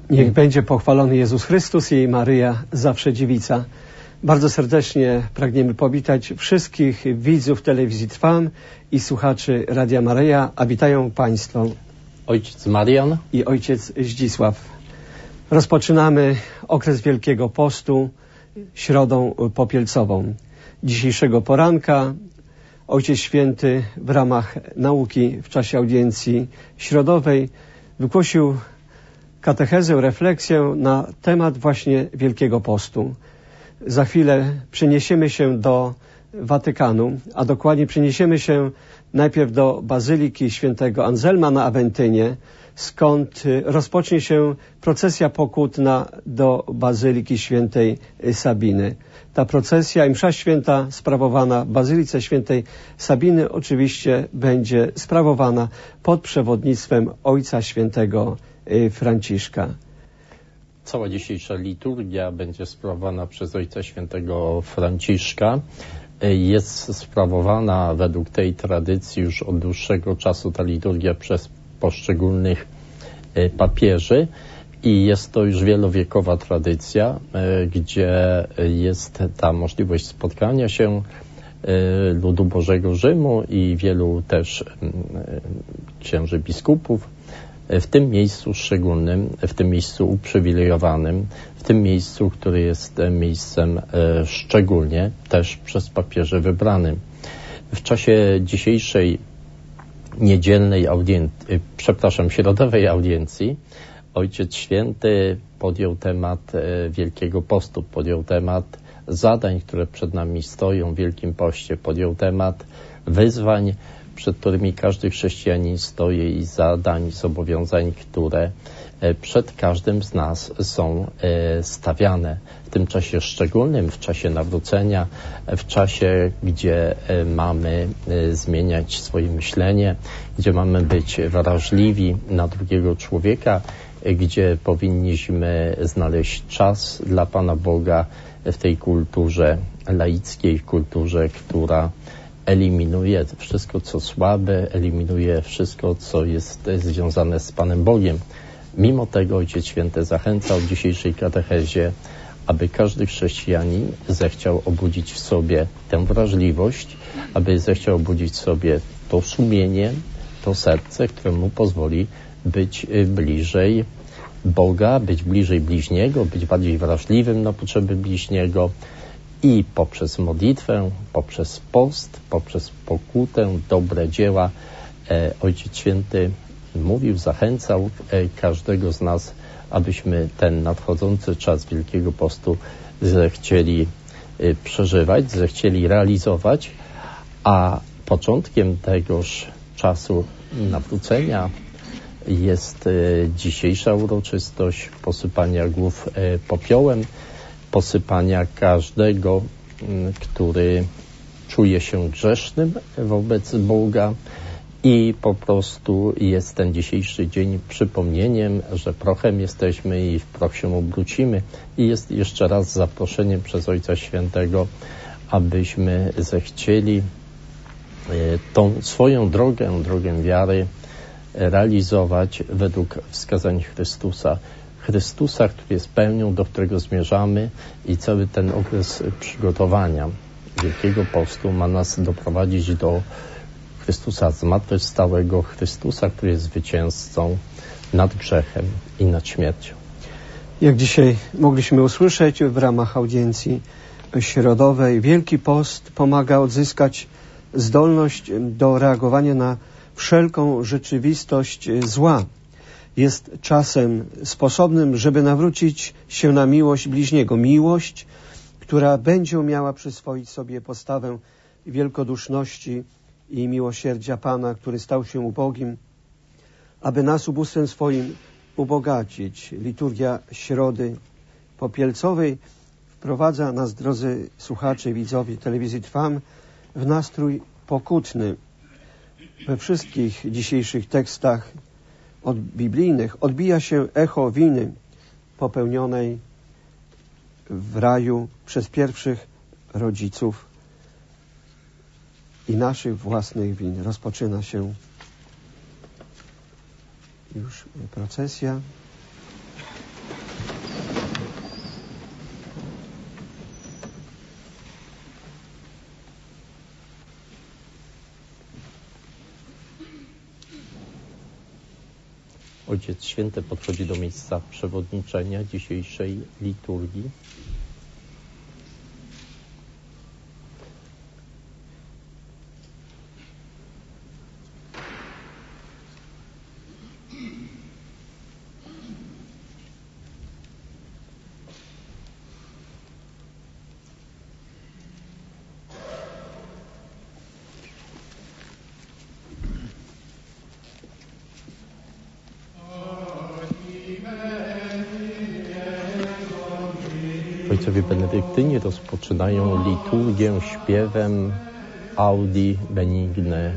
Niech będzie pochwalony Jezus Chrystus i Maryja, zawsze dziewica. Bardzo serdecznie pragniemy powitać wszystkich widzów telewizji Trwam i słuchaczy Radia Maryja, a witają Państwo ojciec Marian i ojciec Zdzisław. Rozpoczynamy okres Wielkiego Postu środą popielcową. Dzisiejszego poranka Ojciec Święty w ramach nauki w czasie audiencji środowej wygłosił katechezę, refleksję na temat właśnie Wielkiego Postu. Za chwilę przeniesiemy się do Watykanu, a dokładnie przeniesiemy się najpierw do Bazyliki Świętego Anselma na Awentynie, skąd rozpocznie się procesja pokutna do Bazyliki Świętej Sabiny. Ta procesja i msza święta sprawowana w Bazylice Świętej Sabiny oczywiście będzie sprawowana pod przewodnictwem Ojca Świętego Franciszka. Cała dzisiejsza liturgia będzie sprawowana przez Ojca Świętego Franciszka. Jest sprawowana według tej tradycji już od dłuższego czasu ta liturgia przez poszczególnych papieży i jest to już wielowiekowa tradycja, gdzie jest ta możliwość spotkania się ludu Bożego Rzymu i wielu też księży biskupów w tym miejscu szczególnym, w tym miejscu uprzywilejowanym, w tym miejscu, które jest miejscem szczególnie też przez papieży wybranym. W czasie dzisiejszej niedzielnej środowej audiencji Ojciec Święty podjął temat Wielkiego Postu, podjął temat zadań, które przed nami stoją w Wielkim Poście, podjął temat wyzwań, przed którymi każdy chrześcijanin stoi i zadań, zobowiązań, które przed każdym z nas są stawiane. W tym czasie szczególnym, w czasie nawrócenia, w czasie, gdzie mamy zmieniać swoje myślenie, gdzie mamy być wrażliwi na drugiego człowieka, gdzie powinniśmy znaleźć czas dla Pana Boga w tej kulturze laickiej, kulturze, która eliminuje wszystko, co słabe, eliminuje wszystko, co jest związane z Panem Bogiem. Mimo tego Ojciec Święty zachęcał w dzisiejszej katechezie, aby każdy chrześcijanin zechciał obudzić w sobie tę wrażliwość, aby zechciał obudzić w sobie to sumienie, to serce, które mu pozwoli być bliżej Boga, być bliżej bliźniego, być bardziej wrażliwym na potrzeby bliźniego i poprzez modlitwę, poprzez post, poprzez pokutę, dobre dzieła Ojciec Święty mówił, zachęcał każdego z nas, abyśmy ten nadchodzący czas Wielkiego Postu zechcieli przeżywać, zechcieli realizować, a początkiem tegoż czasu nawrócenia jest dzisiejsza uroczystość posypania głów popiołem, posypania każdego, który czuje się grzesznym wobec Boga i po prostu jest ten dzisiejszy dzień przypomnieniem, że prochem jesteśmy i w proch się obrócimy i jest jeszcze raz zaproszeniem przez Ojca Świętego, abyśmy zechcieli tą swoją drogę wiary realizować według wskazań Chrystusa. Chrystusa, który jest pełnią, do którego zmierzamy i cały ten okres przygotowania Wielkiego Postu ma nas doprowadzić do Chrystusa zmartwychwstałego, Chrystusa, który jest zwycięzcą nad grzechem i nad śmiercią. Jak dzisiaj mogliśmy usłyszeć w ramach audiencji środowej, Wielki Post pomaga odzyskać zdolność do reagowania na wszelką rzeczywistość zła. Jest czasem sposobnym, żeby nawrócić się na miłość bliźniego. Miłość, która będzie umiała przyswoić sobie postawę wielkoduszności i miłosierdzia Pana, który stał się ubogim, aby nas ubóstwem swoim ubogacić. Liturgia Środy Popielcowej wprowadza nas, drodzy słuchacze, widzowie telewizji Trwam, w nastrój pokutny. We wszystkich dzisiejszych tekstach biblijnych odbija się echo winy popełnionej w raju przez pierwszych rodziców i naszych własnych win. Rozpoczyna się już procesja. Ojciec Święty podchodzi do miejsca przewodniczenia dzisiejszej liturgii. Ojcowie benedyktyni rozpoczynają liturgię śpiewem Audi Benigne.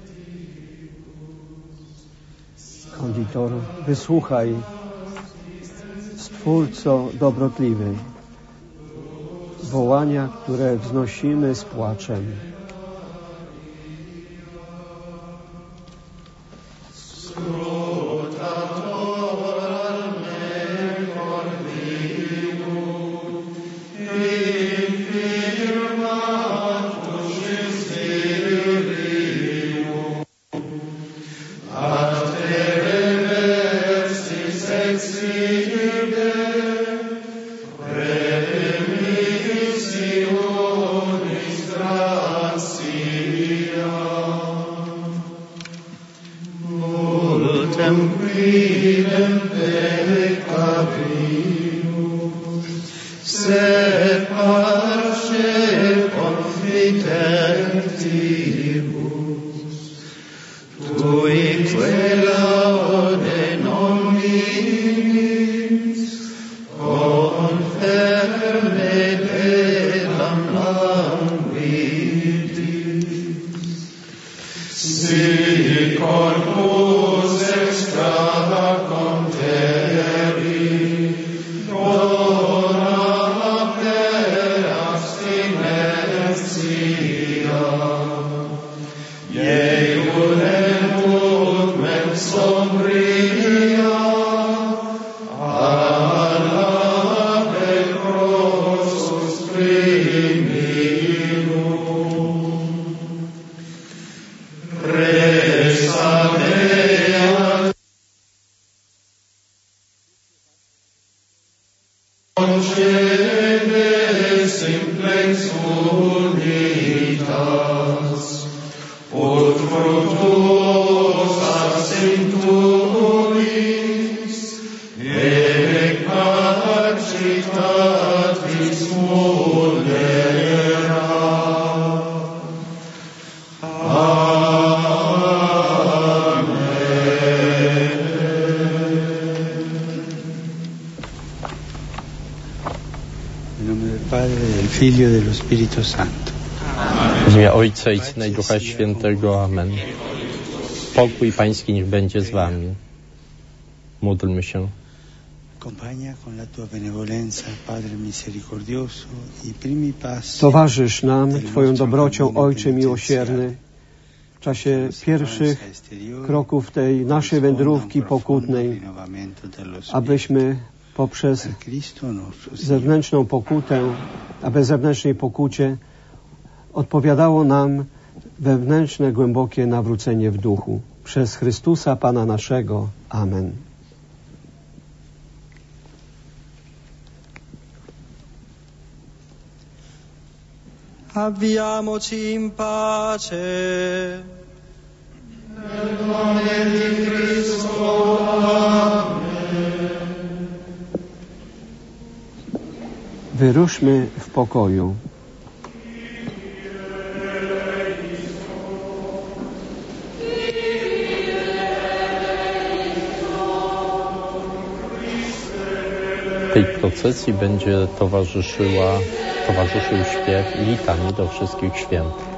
Konditor, wysłuchaj, Stwórco dobrotliwy, wołania, które wznosimy z płaczem. Figlio dello Spirito Santo. W imię Ojca i Syna i Ducha Świętego. Amen. Pokój Pański niech będzie z wami. Módlmy się. Towarzysz nam Twoją dobrocią, Ojcze miłosierny, w czasie pierwszych kroków tej naszej wędrówki pokutnej, abyśmy poprzez zewnętrzną pokutę, a bez zewnętrznej pokucie odpowiadało nam wewnętrzne, głębokie nawrócenie w duchu. Przez Chrystusa Pana naszego. Amen. Avviamoci in pace. Nel nome di Cristo. Amen. Wyruszmy w pokoju. Tej procesji będzie towarzyszył śpiew litanii do wszystkich świętych.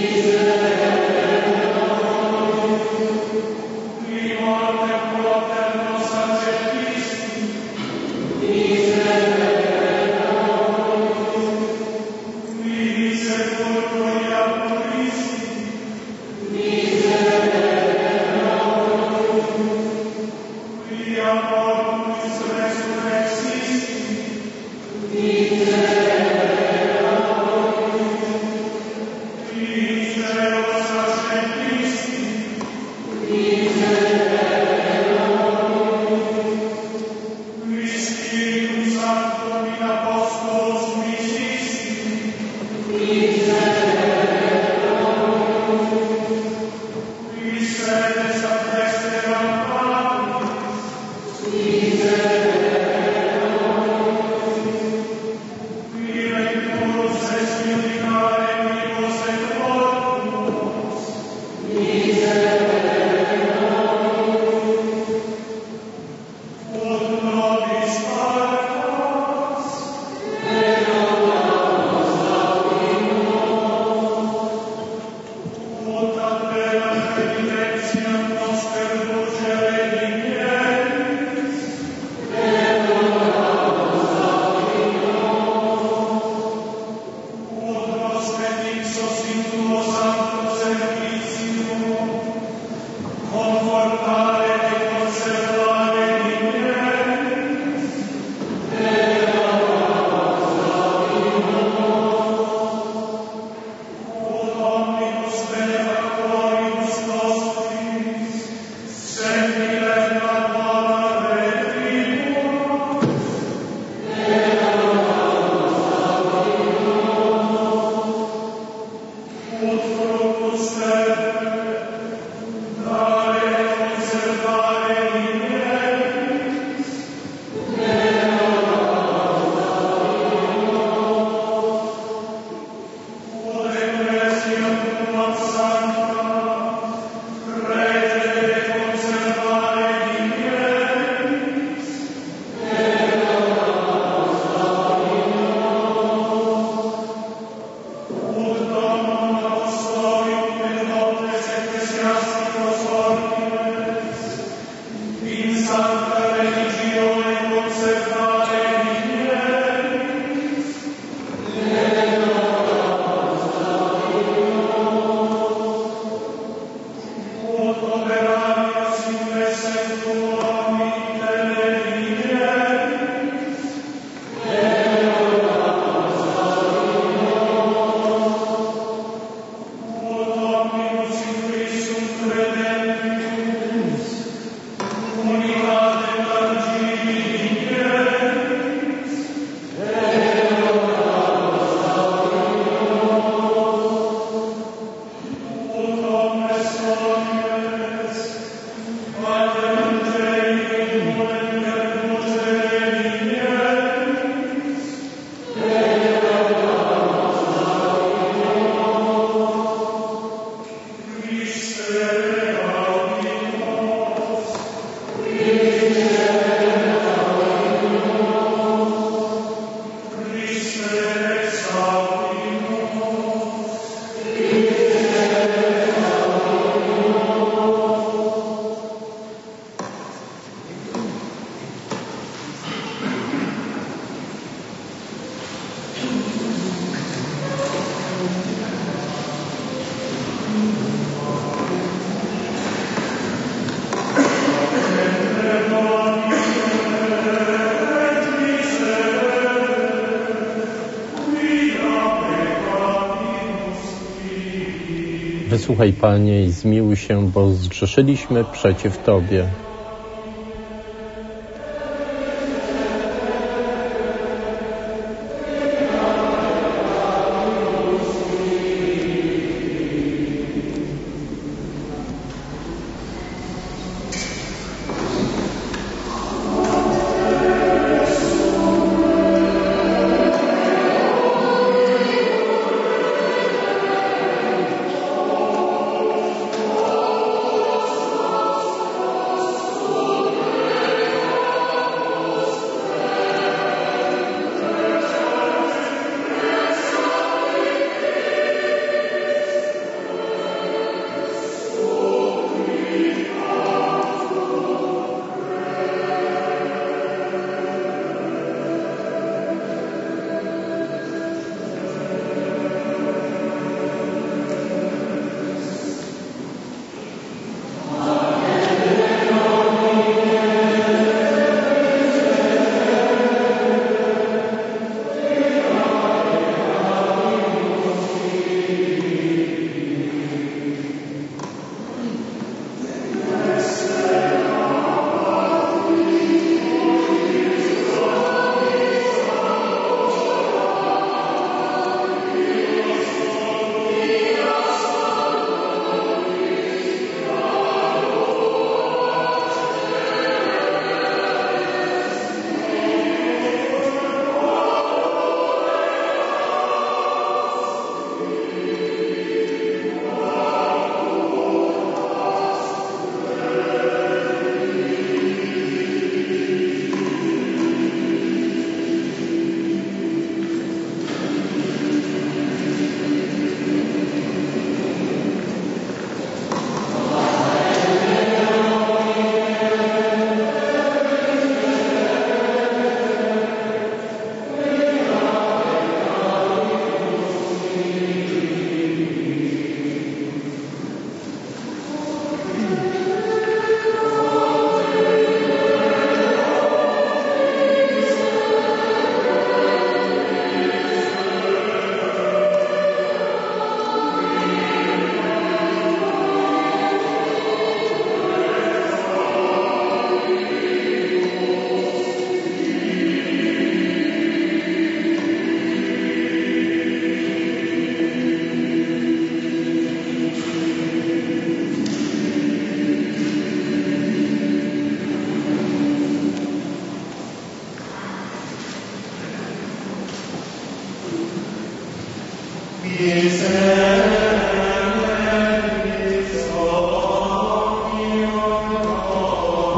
Wysłuchaj, Panie, i zmiłuj się, bo zgrzeszyliśmy przeciw Tobie.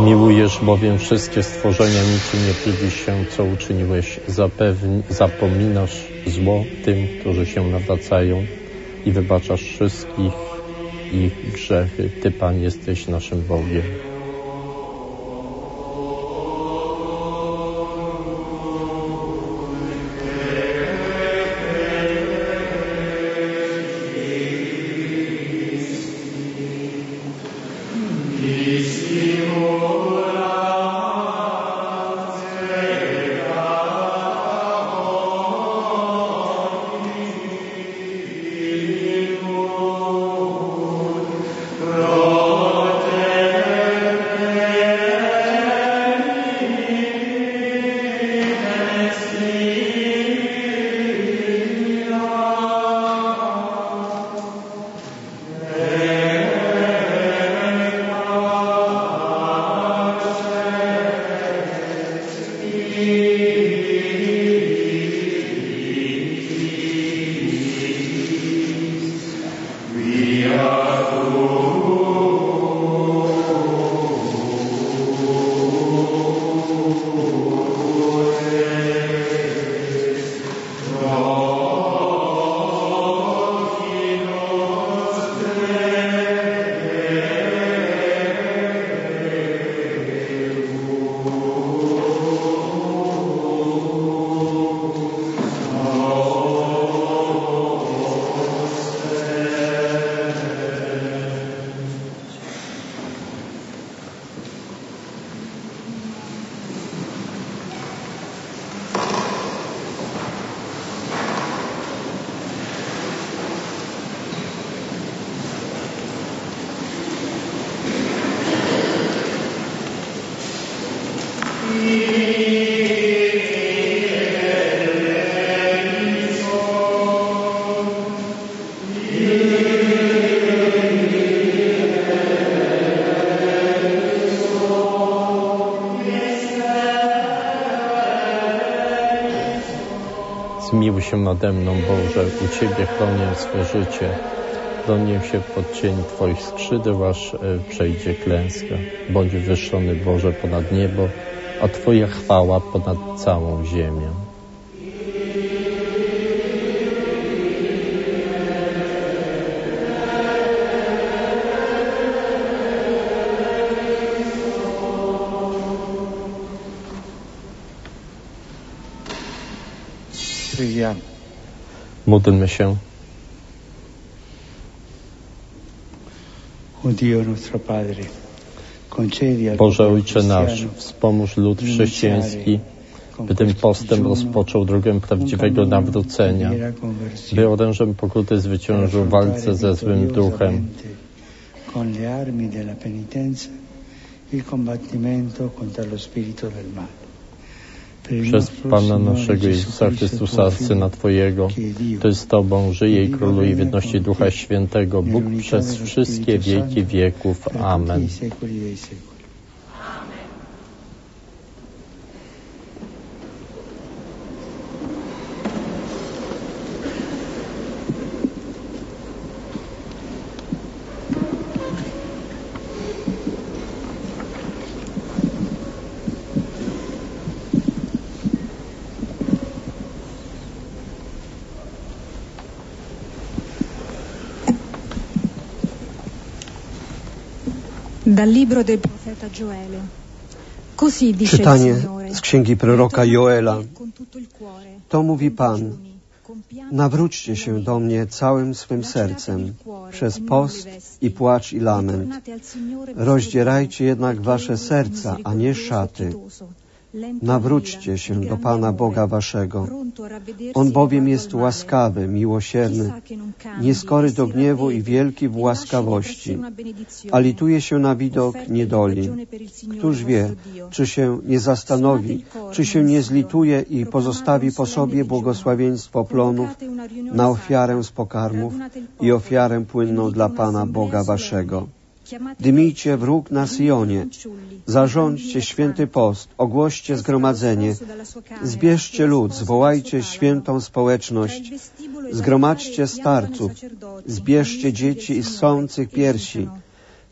Miłujesz bowiem wszystkie stworzenia, niczym nie brzydzisz się, co uczyniłeś. Zapominasz zło tym, którzy się nawracają i wybaczasz wszystkich ich grzechy. Ty, Pan, jesteś naszym Bogiem. Zmiłuj się nade mną, Boże, u Ciebie chronię swe życie. Chronię się pod cień Twoich skrzydeł, aż przejdzie klęska. Bądź wywyższony, Boże, ponad niebo, a Twoja chwała ponad całą ziemię. Módlmy się. Boże Ojcze nasz, wspomóż lud chrześcijański, by tym postem rozpoczął drogę prawdziwego nawrócenia, by orężem pokuty zwyciężył w walce ze złym duchem, przez Pana naszego Jezusa Chrystusa, Syna Twojego, który z Tobą żyje i króluje w jedności Ducha Świętego, Bóg przez wszystkie wieki wieków. Amen. Dal libro del profeta Gioele. Così dice Czytanie il Signore. z księgi proroka Joela. To mówi Pan: nawróćcie się do mnie całym swym sercem, przez post i płacz i lament. Rozdzierajcie jednak wasze serca, a nie szaty. Nawróćcie się do Pana Boga waszego. On bowiem jest łaskawy, miłosierny, nieskory do gniewu i wielki w łaskawości, a lituje się na widok niedoli. Któż wie, czy się nie zastanowi, czy się nie zlituje i pozostawi po sobie błogosławieństwo plonów na ofiarę z pokarmów i ofiarę płynną dla Pana Boga waszego. Dymijcie wróg na Sionie, zarządźcie święty post, ogłoście zgromadzenie, zbierzcie lud, zwołajcie świętą społeczność, zgromadźcie starców, zbierzcie dzieci i ssących piersi,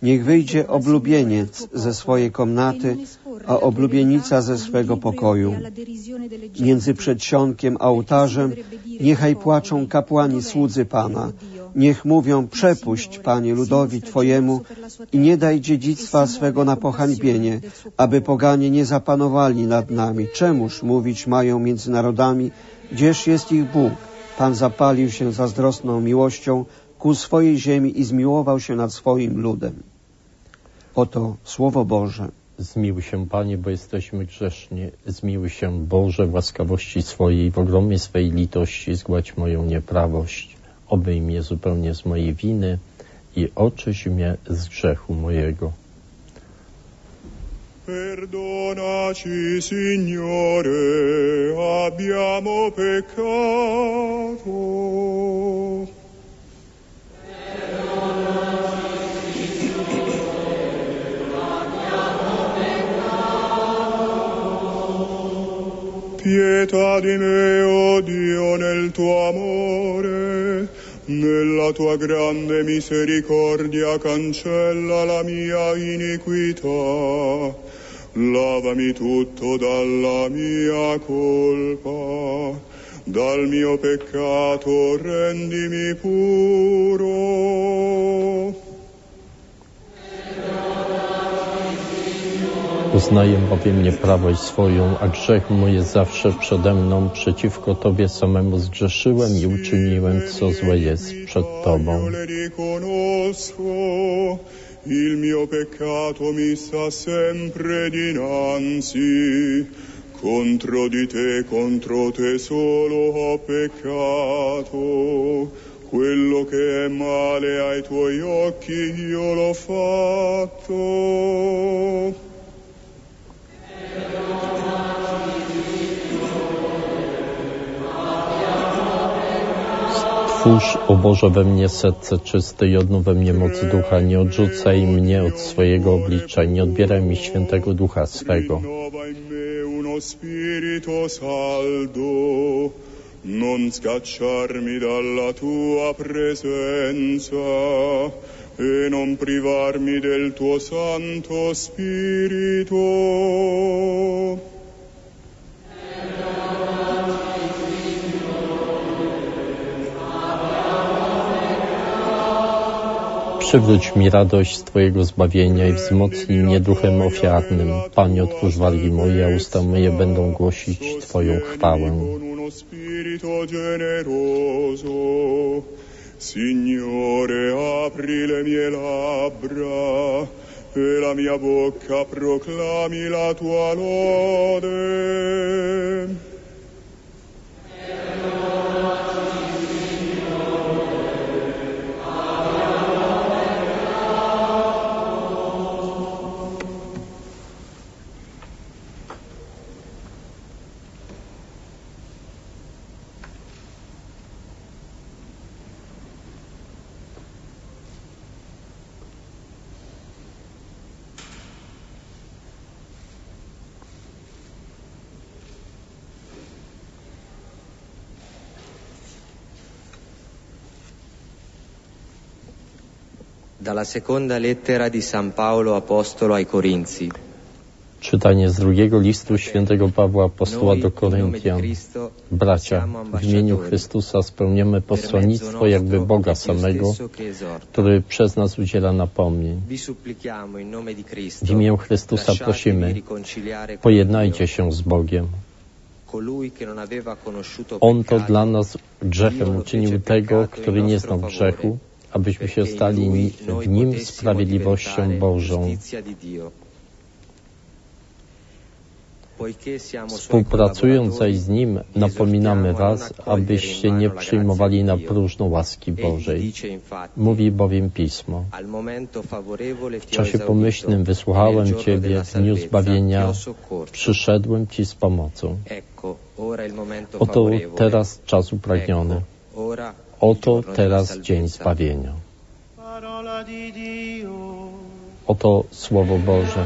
Niech wyjdzie oblubieniec ze swojej komnaty, a oblubienica ze swego pokoju. Między przedsionkiem a ołtarzem niechaj płaczą kapłani słudzy Pana. Niech mówią: przepuść, Panie, ludowi Twojemu i nie daj dziedzictwa swego na pohańbienie, aby poganie nie zapanowali nad nami. Czemuż mówić mają między narodami, gdzież jest ich Bóg? Pan zapalił się zazdrosną miłością ku swojej ziemi i zmiłował się nad swoim ludem. Oto Słowo Boże. Zmiłuj się, Panie, bo jesteśmy grzeszni. Zmiłuj się, Boże, w łaskawości swojej, w ogromie swej litości zgładź moją nieprawość. Obejmij mnie zupełnie z mojej winy i oczyść mnie z grzechu mojego. Perdonaci, Signore, abbiamo peccato. Pietà di me, o Dio, nel tuo amore, nella tua grande misericordia cancella la mia iniquità, lavami tutto dalla mia colpa, dal mio peccato rendimi puro. Uznaję bowiem nieprawość swoją, a grzech mój jest zawsze przede mną. Przeciwko Tobie samemu zgrzeszyłem i uczyniłem, co złe jest przed Tobą. Il mio peccato mi sta sempre dinanzi. Contro di te solo ho peccato. Quello che è male ai tuoi occhi io l'ho fatto. Stwórz, o Boże, we mnie serce czyste i odnów we mnie moc ducha. Nie odrzucaj mnie od swojego oblicza, nie odbieraj mi świętego ducha swego. Non scacciarmi dalla tua presenza e non privarmi del tuo Santo Spirito. Przywróć mi radość z Twojego zbawienia i wzmocnij mnie duchem ofiarnym. Panie, otwórz wargi moje, a usta moje będą głosić Twoją chwałę. Signore, apri le mie labbra e la mia bocca proclami la tua lode. Dalla seconda lettera di San Paolo Apostolo ai Corinzi. Czytanie z drugiego listu świętego Pawła Apostoła do Koryntian. Bracia, w imieniu Chrystusa spełniamy posłannictwo jakby Boga samego, który przez nas udziela napomnień. W imię Chrystusa prosimy, pojednajcie się z Bogiem. On to dla nas grzechem uczynił tego, który nie znał grzechu, abyśmy się stali w Nim sprawiedliwością Bożą. Współpracując zaś z Nim, napominamy was, abyście nie przyjmowali na próżno łaski Bożej. Mówi bowiem Pismo. W czasie pomyślnym wysłuchałem Ciebie, w dniu zbawienia przyszedłem Ci z pomocą. Oto teraz czas upragniony. Oto teraz dzień zbawienia. Oto Słowo Boże.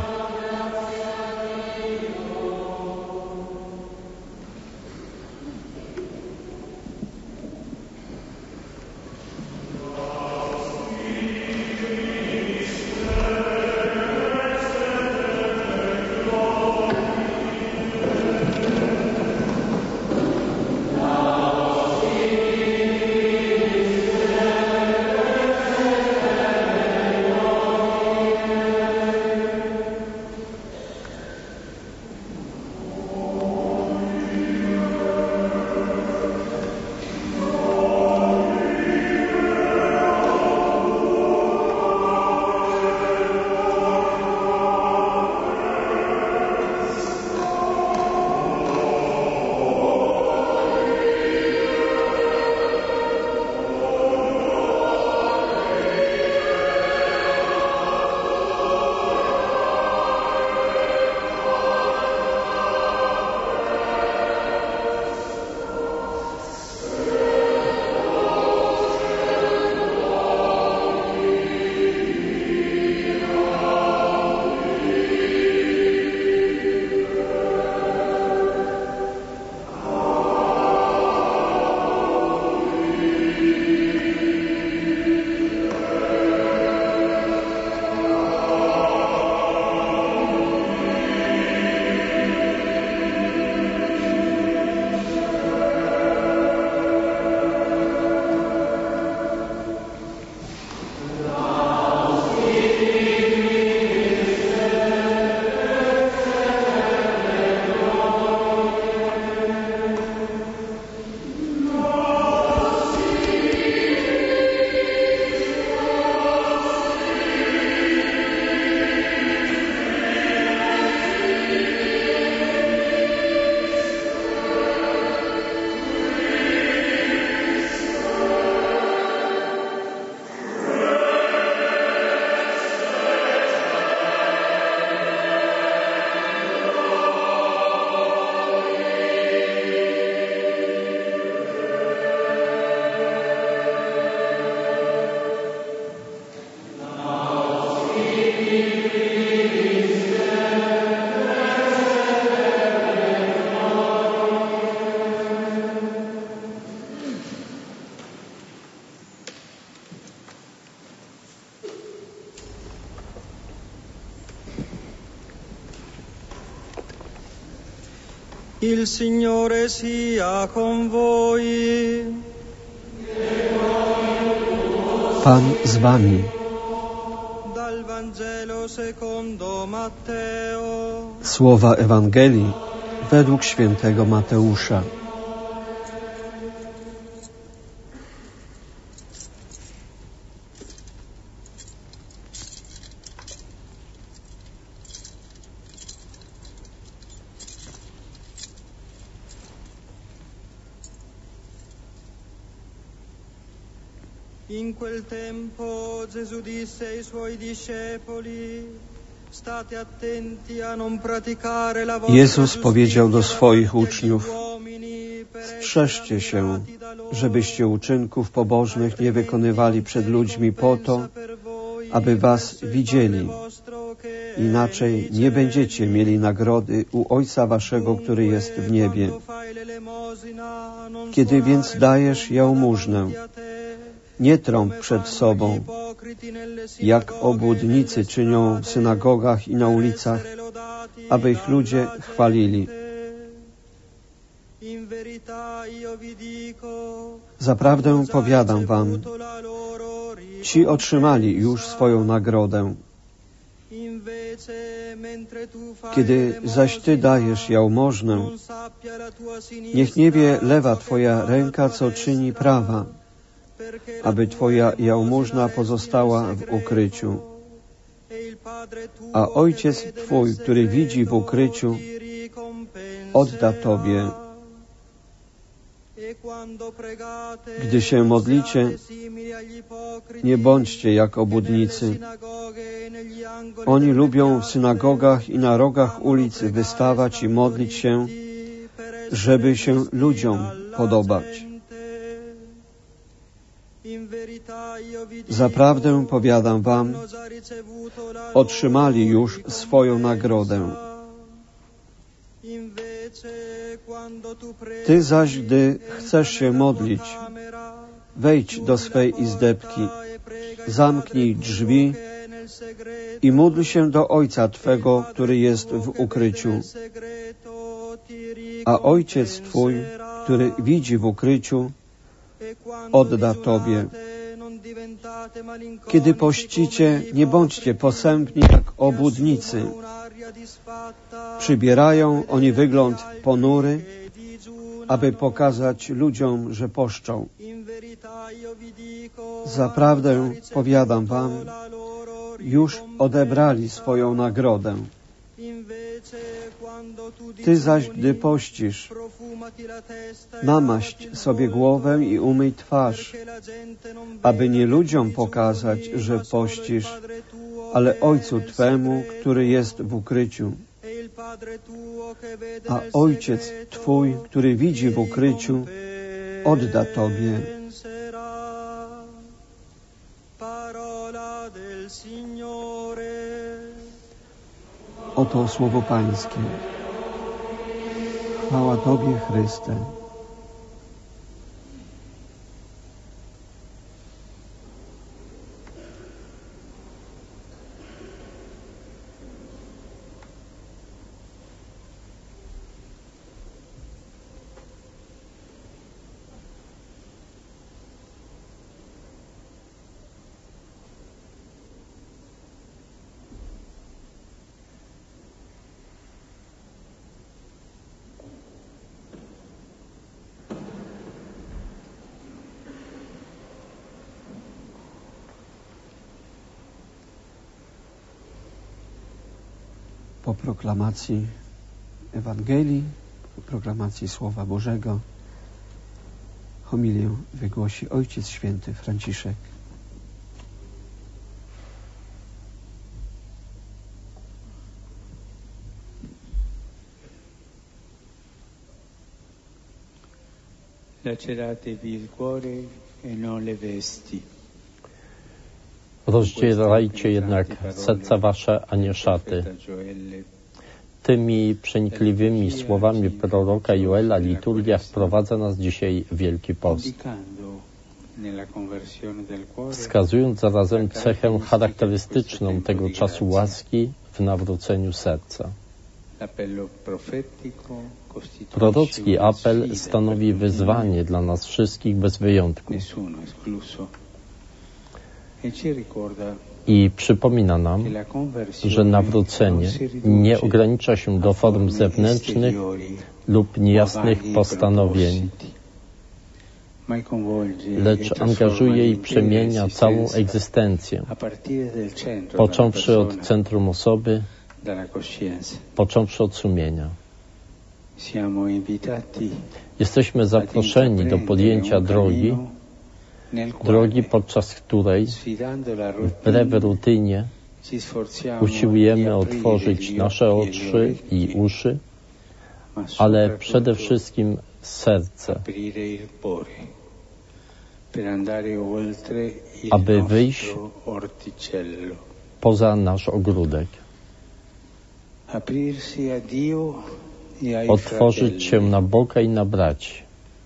Il Signore sia con voi. Pan z wami. Dal Vangelo secondo Matteo. Słowa Ewangelii według świętego Mateusza. In quel tempo Gesù disse ai suoi discepoli: State attenti a non praticare la vostra Jezus powiedział do swoich uczniów: strzeżcie się, żebyście uczynków pobożnych nie wykonywali przed ludźmi po to, aby was widzieli. Inaczej nie będziecie mieli nagrody u Ojca waszego, który jest w niebie. Kiedy więc dajesz jałmużnę, nie trąb przed sobą, jak obłudnicy czynią w synagogach i na ulicach, aby ich ludzie chwalili. Zaprawdę powiadam wam, ci otrzymali już swoją nagrodę. Kiedy zaś ty dajesz jałmużnę, niech nie wie lewa twoja ręka, co czyni prawa, aby twoja jałmużna pozostała w ukryciu. A Ojciec twój, który widzi w ukryciu, odda tobie. Gdy się modlicie, nie bądźcie jak obłudnicy. Oni lubią w synagogach i na rogach ulic wystawać i modlić się, żeby się ludziom podobać. Zaprawdę powiadam wam, otrzymali już swoją nagrodę. Ty zaś, gdy chcesz się modlić, wejdź do swej izdebki, zamknij drzwi i módl się do Ojca Twego, który jest w ukryciu. A Ojciec Twój, który widzi w ukryciu, odda Tobie. Kiedy pościcie, nie bądźcie posępni jak obłudnicy. Przybierają oni wygląd ponury, aby pokazać ludziom, że poszczą. Zaprawdę powiadam wam, już odebrali swoją nagrodę. Ty zaś, gdy pościsz, namaść sobie głowę i umyj twarz, aby nie ludziom pokazać, że pościsz, ale Ojcu Twemu, który jest w ukryciu. A Ojciec Twój, który widzi w ukryciu, odda Tobie. Oto słowo Pańskie. Chwała Tobie, Chryste. Po proklamacji Ewangelii, po proklamacji Słowa Bożego, homilię wygłosi Ojciec Święty Franciszek. Laceratevi il cuore e non le vesti. Rozdzierajcie jednak serca wasze, a nie szaty. Tymi przenikliwymi słowami proroka Joela liturgia wprowadza nas dzisiaj w Wielki Post, wskazując zarazem cechę charakterystyczną tego czasu łaski w nawróceniu serca. Prorocki apel stanowi wyzwanie dla nas wszystkich bez wyjątku i przypomina nam, że nawrócenie nie ogranicza się do form zewnętrznych lub niejasnych postanowień, lecz angażuje i przemienia całą egzystencję, począwszy od centrum osoby, począwszy od sumienia. Jesteśmy zaproszeni do podjęcia drogi, podczas której wbrew rutynie usiłujemy otworzyć nasze oczy i uszy, ale przede wszystkim serce, aby wyjść poza nasz ogródek, otworzyć się na Boga i na braci.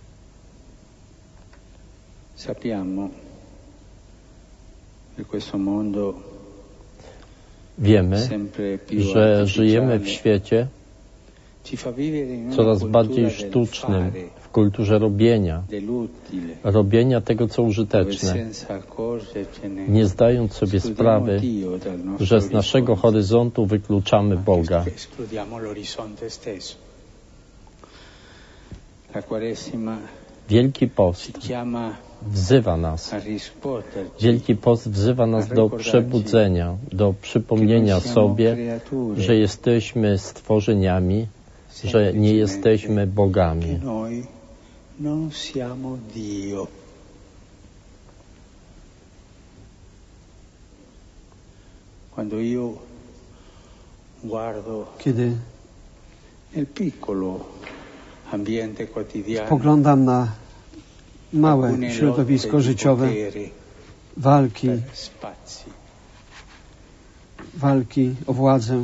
Wiemy, że żyjemy w świecie coraz bardziej sztucznym, w kulturze robienia tego, co użyteczne, nie zdając sobie sprawy, że z naszego horyzontu wykluczamy Boga. Wielki Post wzywa nas. Wielki Post wzywa nas do przebudzenia, do przypomnienia sobie, że jesteśmy stworzeniami, że nie jesteśmy bogami. Kiedy spoglądam na małe środowisko życiowe, walki o władzę,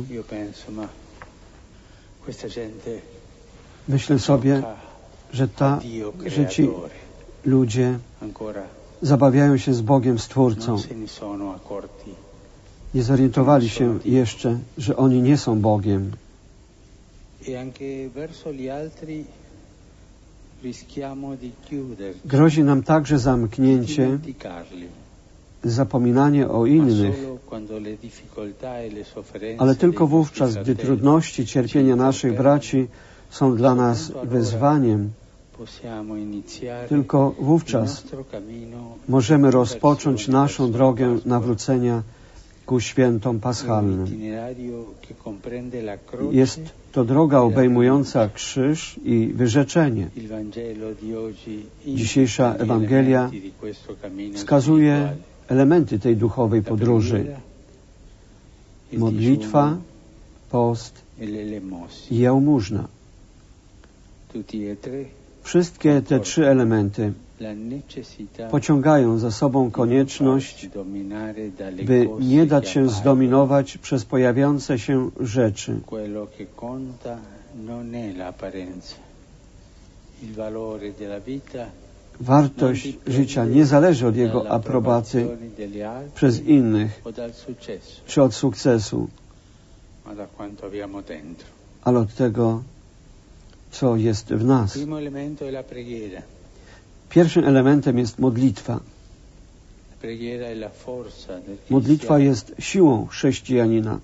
myślę sobie, że ci ludzie zabawiają się z Bogiem Stwórcą. Nie zorientowali się jeszcze, że oni nie są Bogiem. Grozi nam także zamknięcie, zapominanie o innych, ale tylko wówczas, gdy trudności, cierpienia naszych braci są dla nas wyzwaniem, tylko wówczas możemy rozpocząć naszą drogę nawrócenia ku świętom paschalnym. Jest to droga obejmująca krzyż i wyrzeczenie. Dzisiejsza Ewangelia wskazuje elementy tej duchowej podróży. Modlitwa, post i jałmużna. Wszystkie te trzy elementy pociągają za sobą konieczność, by nie dać się zdominować przez pojawiające się rzeczy. Wartość życia nie zależy od jego aprobaty przez innych czy od sukcesu, ale od tego, co jest w nas. Pierwszym elementem jest modlitwa. Modlitwa jest siłą chrześcijanina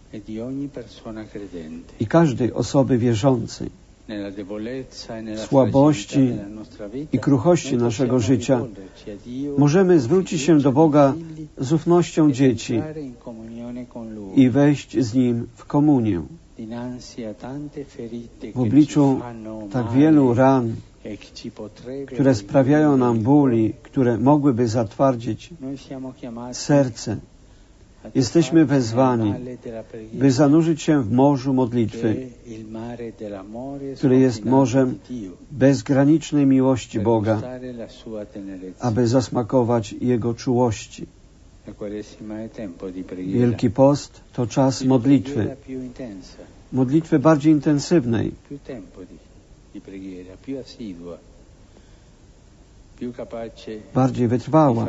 i każdej osoby wierzącej. W słabości i kruchości naszego życia możemy zwrócić się do Boga z ufnością dzieci i wejść z Nim w komunię. W obliczu tak wielu ran, które sprawiają nam ból i które mogłyby zatwardzić serce, jesteśmy wezwani, by zanurzyć się w morzu modlitwy, które jest morzem bezgranicznej miłości Boga, aby zasmakować Jego czułości. Wielki Post to czas modlitwy bardziej intensywnej, bardziej wytrwała,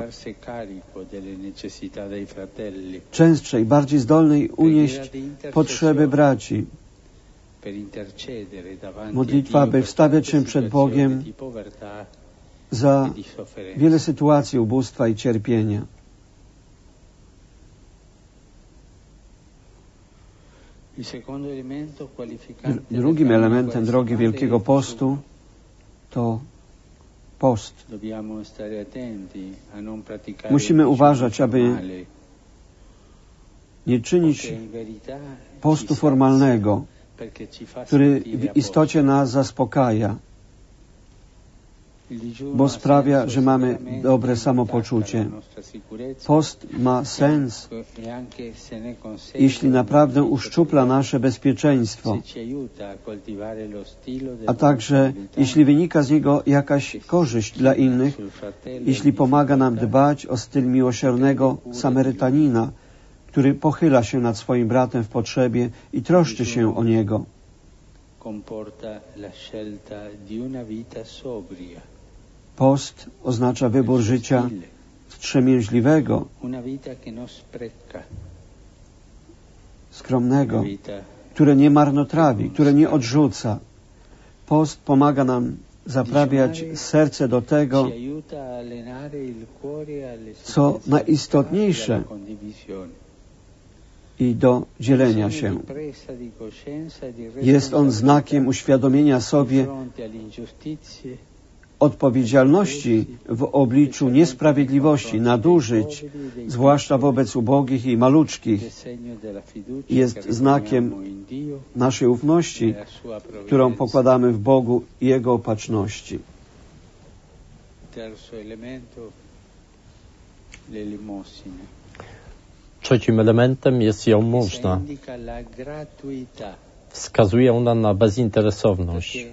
częstszej, bardziej zdolnej unieść potrzeby braci, Modlitwa, by wstawiać się przed Bogiem za wiele sytuacji ubóstwa i cierpienia. Drugim elementem drogi Wielkiego Postu to post. Musimy uważać, aby nie czynić postu formalnego, który w istocie nas zaspokaja, bo sprawia, że mamy dobre samopoczucie. Post ma sens, jeśli naprawdę uszczupla nasze bezpieczeństwo, a także jeśli wynika z niego jakaś korzyść dla innych, jeśli pomaga nam dbać o styl miłosiernego Samarytanina, który pochyla się nad swoim bratem w potrzebie i troszczy się o niego. Post oznacza wybór życia wstrzemięźliwego, skromnego, które nie marnotrawi, które nie odrzuca. Post pomaga nam zaprawiać serce do tego, co najistotniejsze, i do dzielenia się. Jest on znakiem uświadomienia sobie odpowiedzialności w obliczu niesprawiedliwości, nadużyć, zwłaszcza wobec ubogich i maluczkich. Jest znakiem naszej ufności, którą pokładamy w Bogu i Jego opatrzności. Trzecim elementem jest jałmużna. Wskazuje ona na bezinteresowność,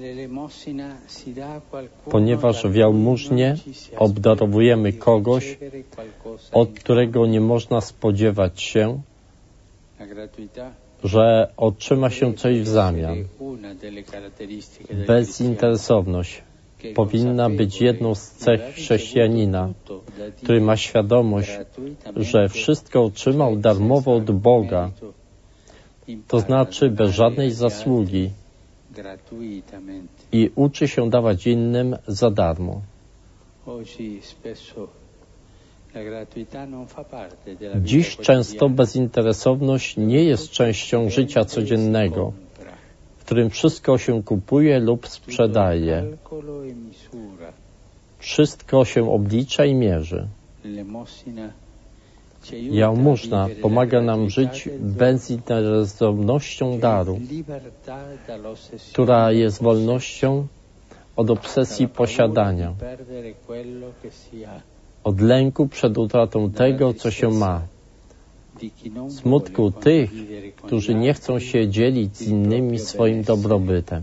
ponieważ w jałmużnie obdarowujemy kogoś, od którego nie można spodziewać się, że otrzyma się coś w zamian. Bezinteresowność powinna być jedną z cech chrześcijanina, który ma świadomość, że wszystko otrzymał darmowo od Boga, to znaczy bez żadnej zasługi, i uczy się dawać innym za darmo. Dziś często bezinteresowność nie jest częścią życia codziennego, w którym wszystko się kupuje lub sprzedaje. Wszystko się oblicza i mierzy. Jałmużna pomaga nam żyć bezinteresownością daru, która jest wolnością od obsesji posiadania, od lęku przed utratą tego, co się ma, smutku tych, którzy nie chcą się dzielić z innymi swoim dobrobytem.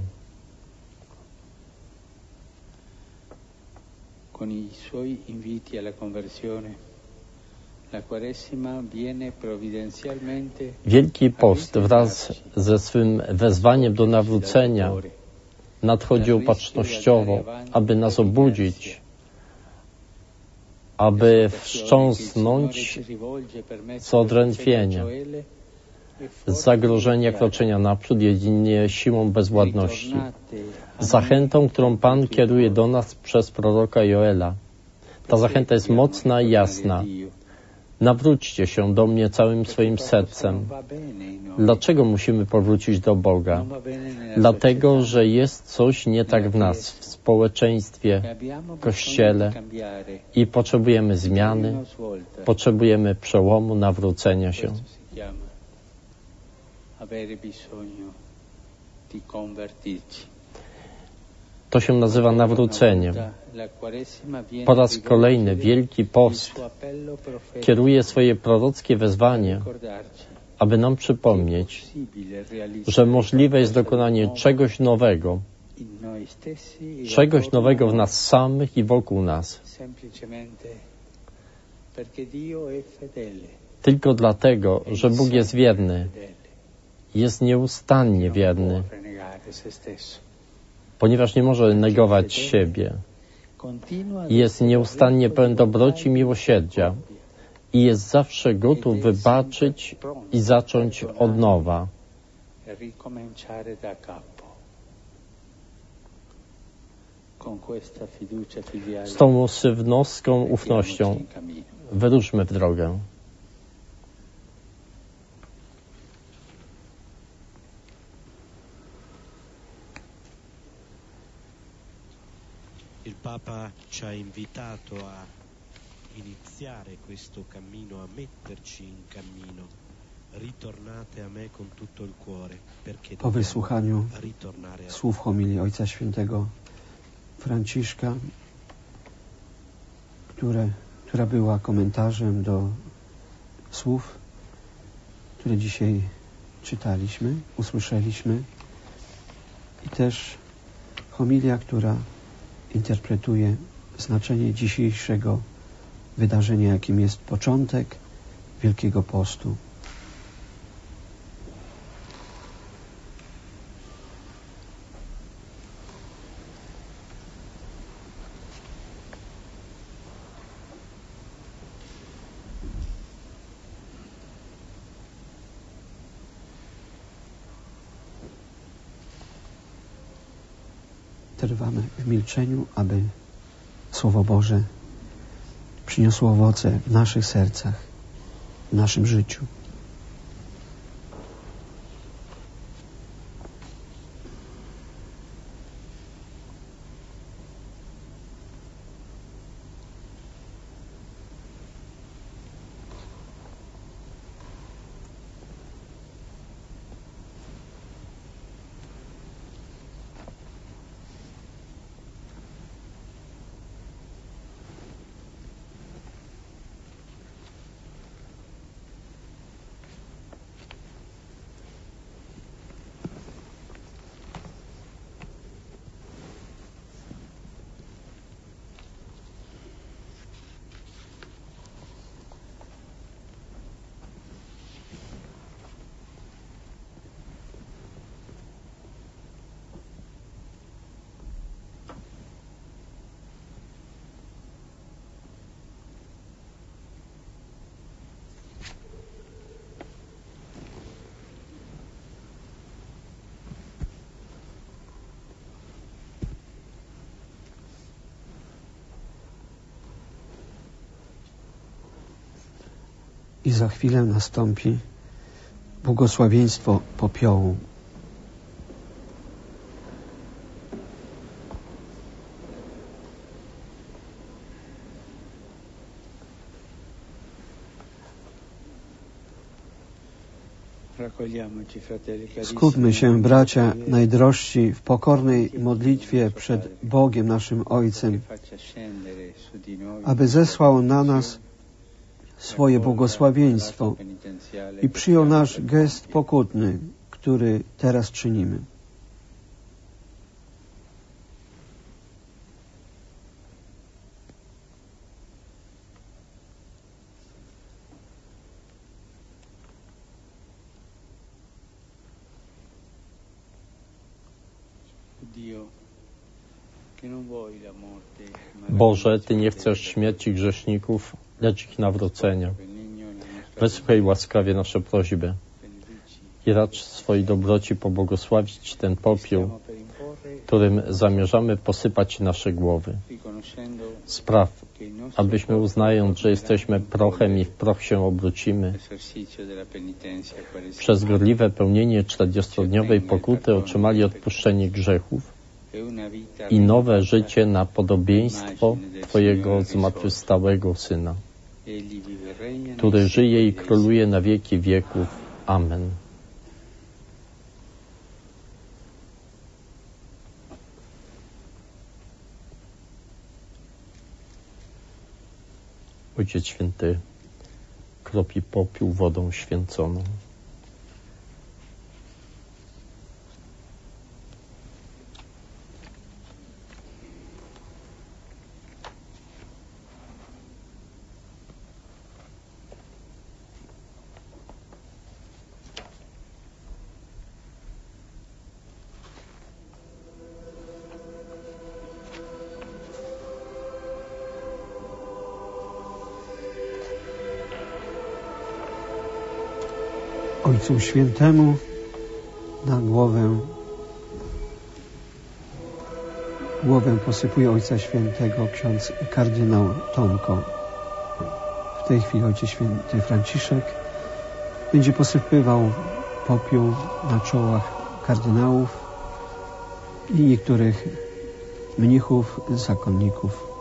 Wielki Post wraz ze swym wezwaniem do nawrócenia nadchodzi opatrznościowo, aby nas obudzić, aby wstrząsnąć z odrętwienia, z zagrożenia kroczenia naprzód jedynie siłą bezwładności, zachętą, którą Pan kieruje do nas przez proroka Joela. Ta zachęta jest mocna i jasna. Nawróćcie się do mnie całym swoim sercem. Dlaczego musimy powrócić do Boga? Dlatego, że jest coś nie tak w nas, w społeczeństwie, w Kościele i potrzebujemy zmiany, potrzebujemy przełomu, nawrócenia się. To się nazywa nawróceniem. Po raz kolejny Wielki Post kieruje swoje prorockie wezwanie, aby nam przypomnieć, że możliwe jest dokonanie czegoś nowego w nas samych i wokół nas. Tylko dlatego, że Bóg jest wierny, jest nieustannie wierny, ponieważ nie może negować siebie. Jest nieustannie pełen dobroci i miłosierdzia i jest zawsze gotów wybaczyć i zacząć od nowa. ricominciare da capo. Con questa fiducia filiale. Z tą synowską ufnością wyruszmy w drogę. Il Papa ci ha invitato a iniziare questo cammino, a metterci in cammino. Ritornate a me con tutto il cuore, perché Po wysłuchaniu ritornare a słów homilii Ojca Świętego Franciszka, która była komentarzem do słów, które dzisiaj czytaliśmy, usłyszeliśmy, i też homilia, która interpretuje znaczenie dzisiejszego wydarzenia, jakim jest początek Wielkiego Postu. Trwamy w milczeniu, aby Słowo Boże przyniosło owoce w naszych sercach, w naszym życiu. I za chwilę nastąpi błogosławieństwo popiołu. Skupmy się, bracia najdrożsi, w pokornej modlitwie przed Bogiem naszym Ojcem, aby zesłał na nas swoje błogosławieństwo i przyjął nasz gest pokutny, który teraz czynimy. Boże, Ty nie chcesz śmierci grzeszników, lecz ich nawrócenia. Wysłuchaj łaskawie nasze prośby i racz swojej dobroci pobłogosławić ten popiół, którym zamierzamy posypać nasze głowy. Spraw, abyśmy uznając, że jesteśmy prochem i w proch się obrócimy, przez gorliwe pełnienie 40-dniowej pokuty otrzymali odpuszczenie grzechów i nowe życie na podobieństwo Twojego zmartwychwstałego Syna, który żyje i króluje na wieki wieków. Amen. Ojciec Święty kropi popiół wodą święconą. Ojcu Świętemu na głowę posypuje Ojca Świętego ksiądz kardynał Tomko. W tej chwili Ojciec Święty Franciszek będzie posypywał popiół na czołach kardynałów i niektórych mnichów, zakonników.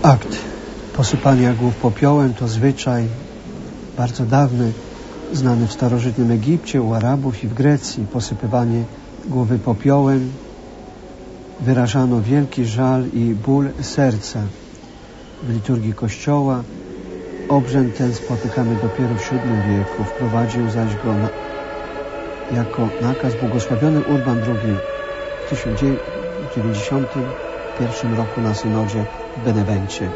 Akt posypania głów popiołem to zwyczaj bardzo dawny, znany w starożytnym Egipcie, u Arabów i w Grecji. Posypywanie głowy popiołem wyrażano wielki żal i ból serca. W liturgii Kościoła obrzęd ten spotykamy dopiero w VII wieku. Wprowadził zaś go jako nakaz błogosławiony Urban II w 1091 roku na synodzie w Benewencie.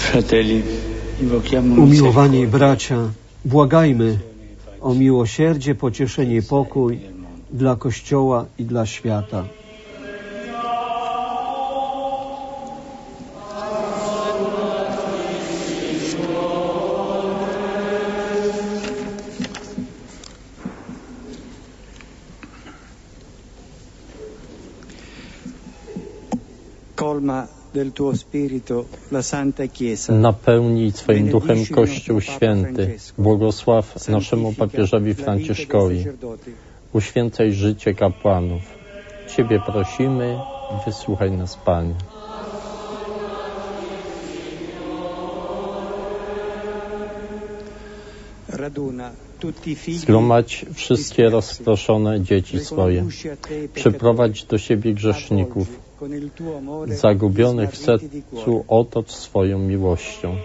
Fratelli, invochiamo Umiłowani bracia, błagajmy o miłosierdzie, pocieszenie i pokój dla Kościoła i dla świata. colma del tuo spirito la Santa Chiesa. Napełnij swoim duchem Kościół Święty. Błogosław naszemu papieżowi Franciszkowi. Uświęcaj życie kapłanów. Ciebie prosimy, wysłuchaj nas, Panie. Zgromadź wszystkie rozproszone dzieci swoje. Przyprowadź do siebie grzeszników. Zagubionych w sercu otocz swoją miłością.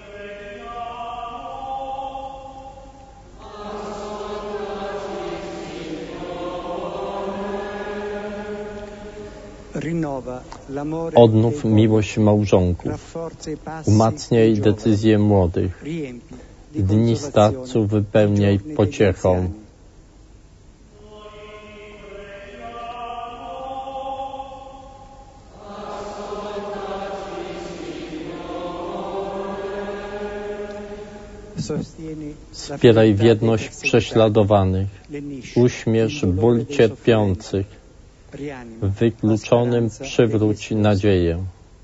Odnów miłość małżonków. Umacniaj decyzje młodych. Dni starców wypełniaj pociechą. Wspieraj wierność prześladowanych. Uśmierz ból cierpiących. Wykluczonym przywróć nadzieję.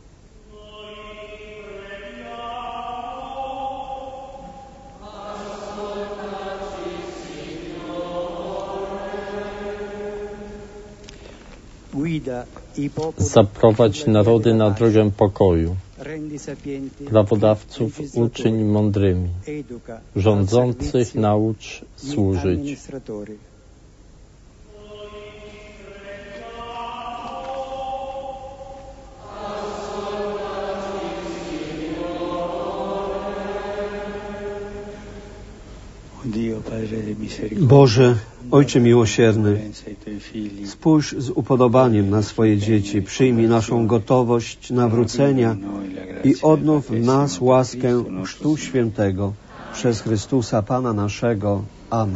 Zaprowadź narody na drogę pokoju. Prawodawców uczyń mądrymi. Rządzących naucz służyć. Boże, Ojcze miłosierny, spójrz z upodobaniem na swoje dzieci, przyjmij naszą gotowość nawrócenia i odnów w nas łaskę Chrztu Świętego przez Chrystusa Pana naszego. Amen.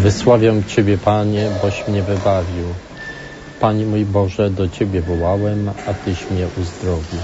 Wysławiam Ciebie, Panie, boś mnie wybawił. Panie mój Boże, do Ciebie wołałem, a Tyś mnie uzdrowił.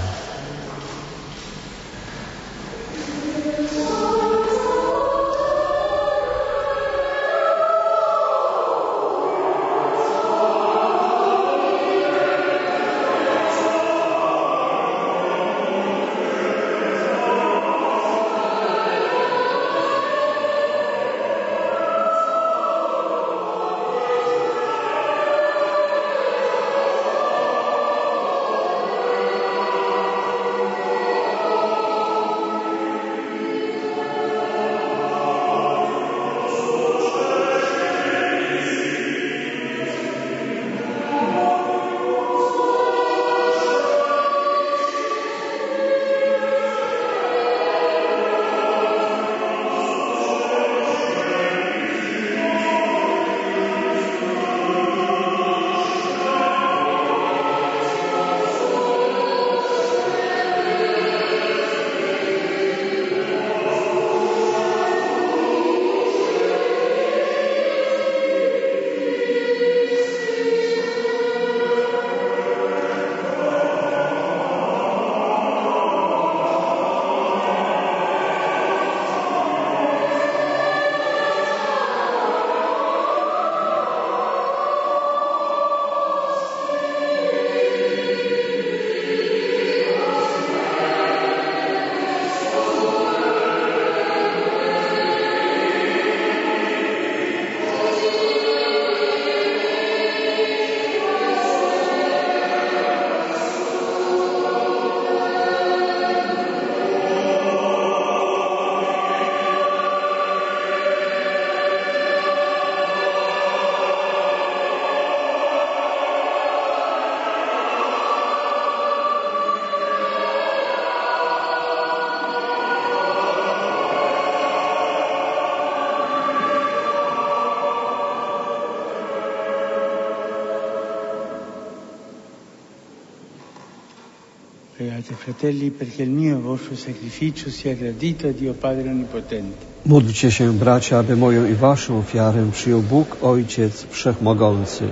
Pregate, fratelli, perché il mio e il vostro sacrificio sia gradito a Dio Padre Onnipotente. Módlcie się, bracia, aby moją i waszą ofiarę przyjął Bóg Ojciec Wszechmogący.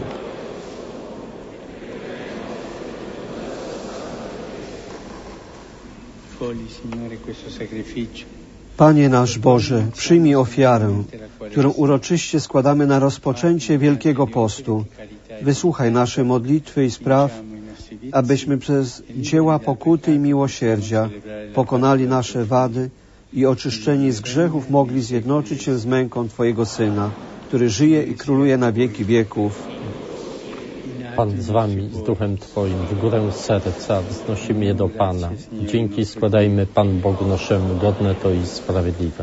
Accogli, Signore, questo sacrificio. Panie nasz Boże, przyjmij ofiarę, którą uroczyście składamy na rozpoczęcie Wielkiego Postu. Wysłuchaj nasze modlitwy i spraw, abyśmy przez dzieła pokuty i miłosierdzia pokonali nasze wady i oczyszczeni z grzechów mogli zjednoczyć się z męką Twojego Syna, który żyje i króluje na wieki wieków. Pan z Wami, z Duchem Twoim, w górę serca wznosimy je do Pana. Dzięki składajmy Panu Bogu naszemu, godne to i sprawiedliwe.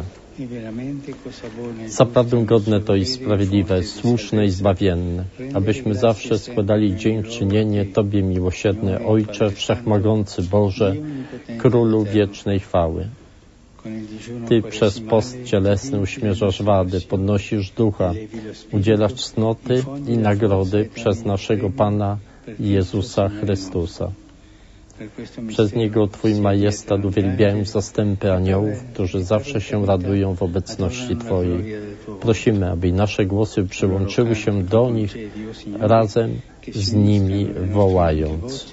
Zaprawdę godne to i sprawiedliwe, słuszne i zbawienne, abyśmy zawsze składali dziękczynienie Tobie, miłosierny Ojcze, Wszechmogący Boże, Królu wiecznej chwały. Ty przez post cielesny uśmierzasz wady, podnosisz ducha, udzielasz cnoty i nagrody przez naszego Pana Jezusa Chrystusa. Przez Niego Twój majestat uwielbiają zastępy aniołów, którzy zawsze się radują w obecności Twojej. Prosimy, aby nasze głosy przyłączyły się do nich razem z nimi wołając.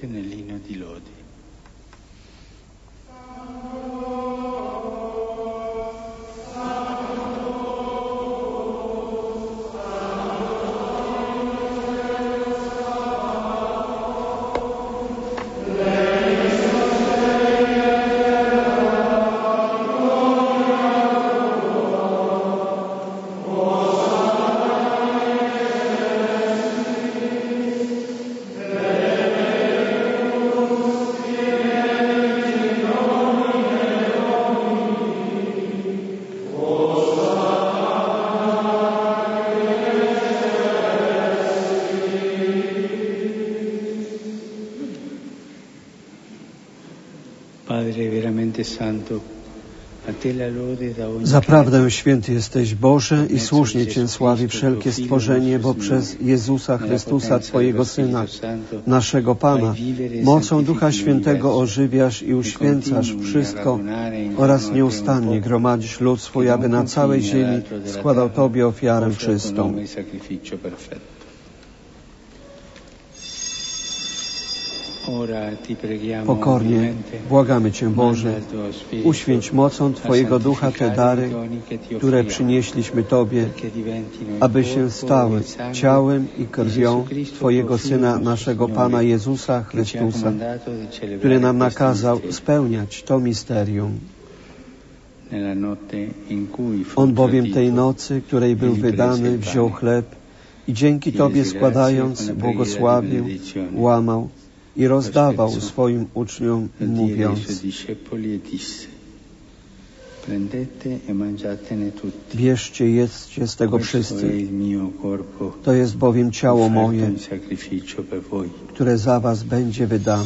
Padre veramente santo, Zaprawdę święty jesteś, Boże, i słusznie Cię sławi wszelkie stworzenie, bo przez Jezusa Chrystusa, Twojego Syna, naszego Pana, mocą Ducha Świętego ożywiasz i uświęcasz wszystko oraz nieustannie gromadzisz lud swój, aby na całej ziemi składał Tobie ofiarę czystą. Pokornie błagamy Cię, Boże, uświęć mocą Twojego Ducha te dary, które przynieśliśmy Tobie, aby się stały ciałem i krwią Twojego Syna, naszego Pana Jezusa Chrystusa, który nam nakazał spełniać to misterium. On bowiem tej nocy, której był wydany, wziął chleb i dzięki Tobie składając, błogosławił, łamał i rozdawał swoim uczniom, mówiąc: bierzcie, jedzcie z tego wszyscy, to jest bowiem ciało moje, które za was będzie wydane.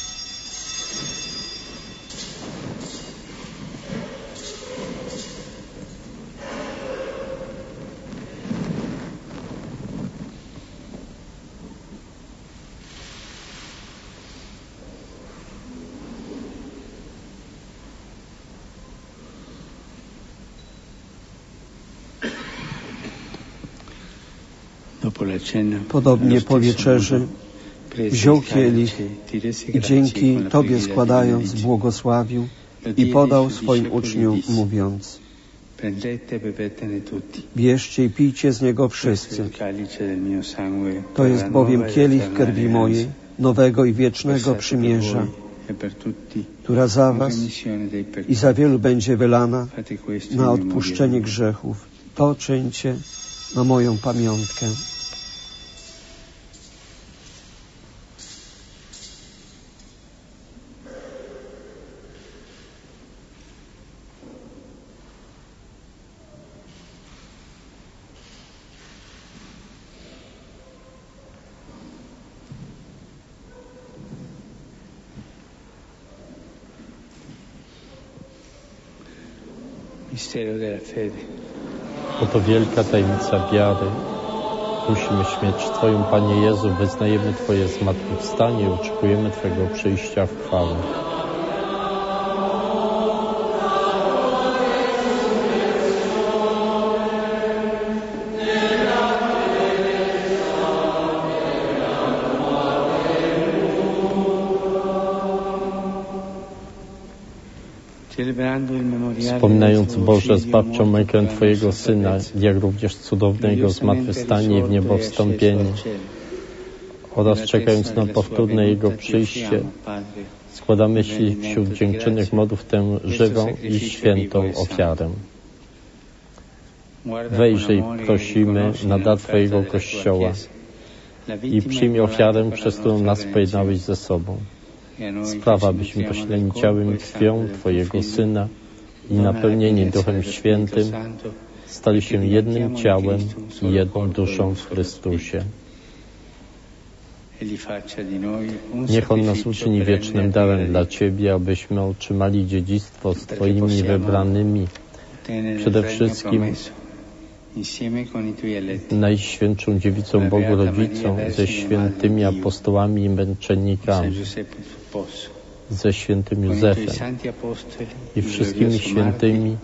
Podobnie po wieczerzy wziął kielich i dzięki Tobie składając błogosławił i podał swoim uczniom, mówiąc: bierzcie i pijcie z niego wszyscy. To jest bowiem kielich krwi mojej, nowego i wiecznego przymierza, która za was i za wielu będzie wylana na odpuszczenie grzechów. To czyńcie na moją pamiątkę. Oto wielka tajemnica wiary. Musimy śmierć Twoją, Panie Jezu, wyznajemy Twoje zmartwychwstanie i oczekujemy Twojego przyjścia w chwale. Wspominając, Boże, zbawczą mękę Twojego Syna, jak również cudowne Jego zmartwychwstanie i w niebo wstąpienie, oraz czekając na powtórne Jego przyjście, składamy Ci wśród dziękczynnych modlów tę żywą i świętą ofiarę. Wejrzyj, prosimy, na dar Twojego Kościoła i przyjmij ofiarę, przez którą nas pojednałeś ze sobą. Sprawa, abyśmy pośleni ciałem i krwią Twojego Syna i napełnieni Duchem Świętym stali się jednym ciałem i jedną duszą w Chrystusie. Niech On nas uczyni wiecznym darem dla Ciebie, abyśmy otrzymali dziedzictwo z Twoimi wybranymi, przede wszystkim Najświętszą Dziewicą Bogu Rodzicą, ze świętymi apostołami i męczennikami, ze świętym Józefem i wszystkimi świętymi,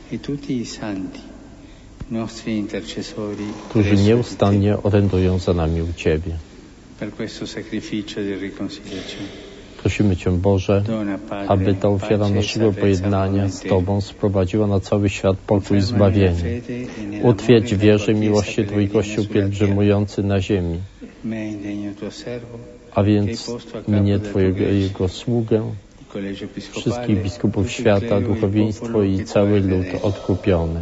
którzy nieustannie orędują za nami u Ciebie. Prosimy Cię, Boże, aby ta ofiara naszego pojednania z Tobą sprowadziła na cały świat pokój i zbawienie. Utwierdź w wierze miłości Twój Kościół pielgrzymujący na ziemi, a więc mnie, Twojego Jego sługę, wszystkich biskupów świata, duchowieństwo i cały lud odkupiony.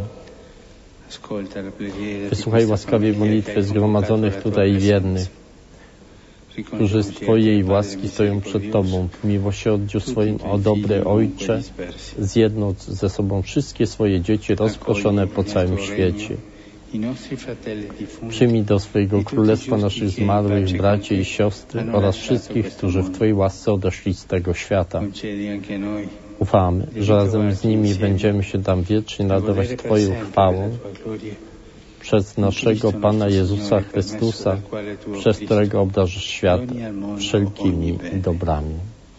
Wysłuchaj łaskawie modlitwy zgromadzonych tutaj wiernych, którzy z Twojej łaski stoją przed Tobą. W miłosierdziu swoim, o dobry Ojcze, zjednocz ze sobą wszystkie swoje dzieci rozproszone po całym świecie. Przyjmij do swojego królestwa naszych zmarłych braci i siostry oraz wszystkich, którzy w Twojej łasce odeszli z tego świata. Ufamy, że razem z nimi będziemy się tam wiecznie nadawać Twoją chwałą przez naszego Pana Jezusa Chrystusa, przez którego obdarzysz świat wszelkimi dobrami.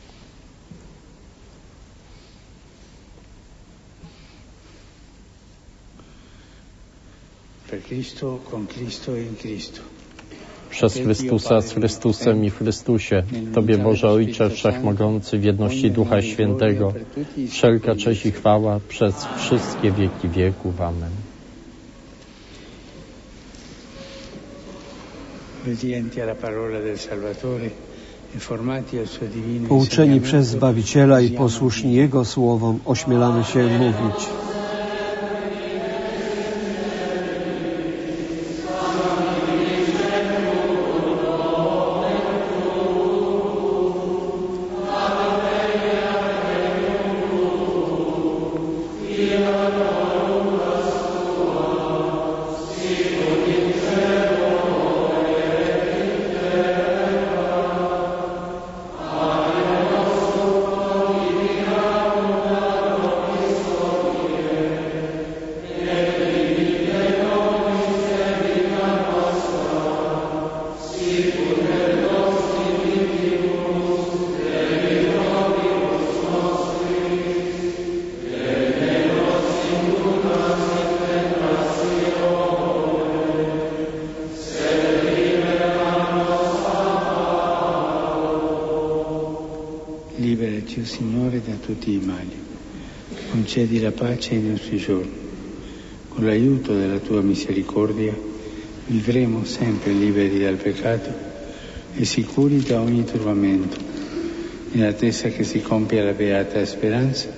Przez Chrystusa, z Chrystusem i w Chrystusie, Tobie, Boże Ojcze Wszechmogący, w jedności Ducha Świętego, wszelka cześć i chwała przez wszystkie wieki wieków. Amen. Pouczeni przez Zbawiciela i posłuszni Jego słowom, ośmielamy się mówić: Liberaci, o Signore, da tutti i mali. Concedi la pace ai nostri giorni. Con l'aiuto della Tua misericordia vivremo sempre liberi dal peccato e sicuri da ogni turbamento, nell'attesa che si compia la beata speranza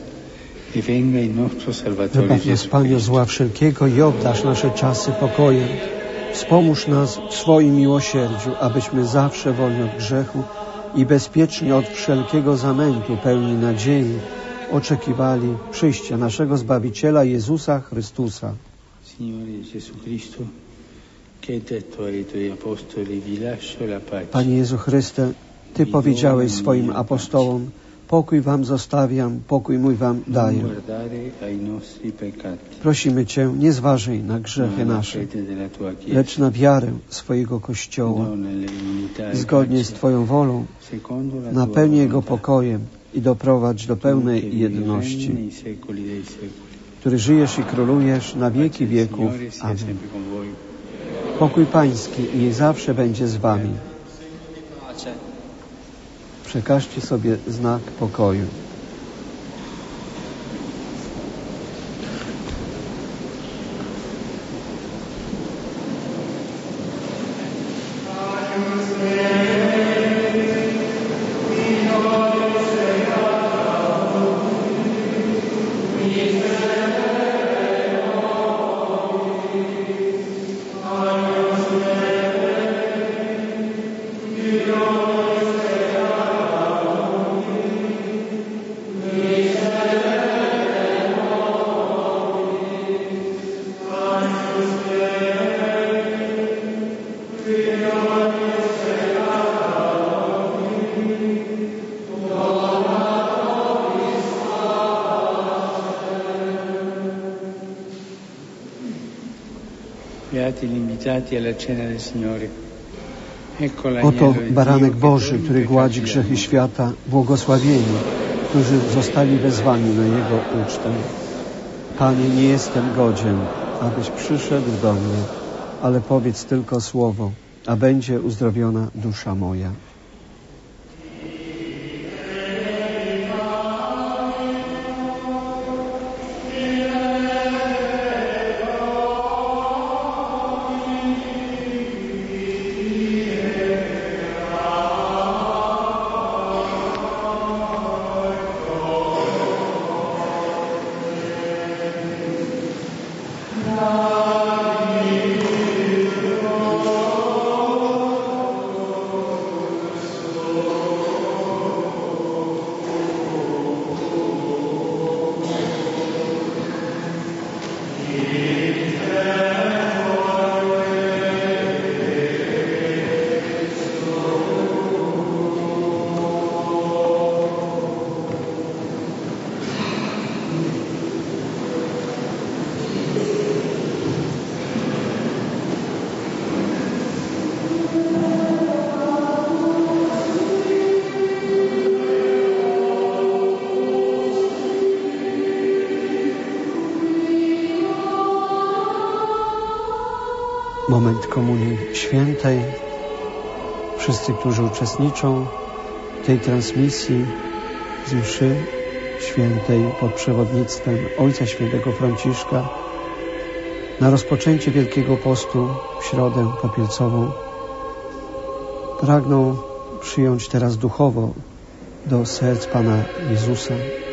e venga il nostro Salvatore Wybaw nas, Gesù Panie, Cristo. zła wszelkiego i obdarz nasze czasy pokojem. Wspomóż nas w swoim miłosierdziu, abyśmy zawsze wolni od grzechu i bezpieczni od wszelkiego zamętu, pełni nadziei, oczekiwali przyjścia naszego Zbawiciela Jezusa Chrystusa. Signore Gesù Cristo, che hai detto ai Tuoi Apostoli, vi lascio la pace. Panie Jezu Chryste, Ty powiedziałeś swoim apostołom: pokój wam zostawiam, pokój mój wam daję. Non guardare ai nostri peccati, Prosimy Cię, nie zważaj na grzechy ma alla nasze, fede della Tua Chiesa, lecz na wiarę swojego Kościoła. non nelle unità e Zgodnie z pace, Twoją wolą secondo la Tua napełnij Jego volontà, pokojem i doprowadź do che pełnej vivi jedności, nei secoli dei secoli. który żyjesz i królujesz na wieki wieków. Signore sia Amen. sempre con voi. Pokój Pański niech zawsze będzie z Wami. Przekażcie sobie znak pokoju. Beati gli invitati alla cena del Signore. Ecco Oto l'agnello di baranek Dio che Boży, toglie i który gładzi peccati grzechy del świata, błogosławieni, którzy zostali wezwani na Jego ucztę. Panie, nie jestem godzien, abyś przyszedł do mnie, ale powiedz tylko słowo, a będzie uzdrowiona dusza moja. moment Komunii Świętej. Wszyscy, którzy uczestniczą w tej transmisji z mszy świętej pod przewodnictwem Ojca Świętego Franciszka na rozpoczęcie Wielkiego Postu w Środę Popielcową pragną przyjąć teraz duchowo do serc Pana Jezusa.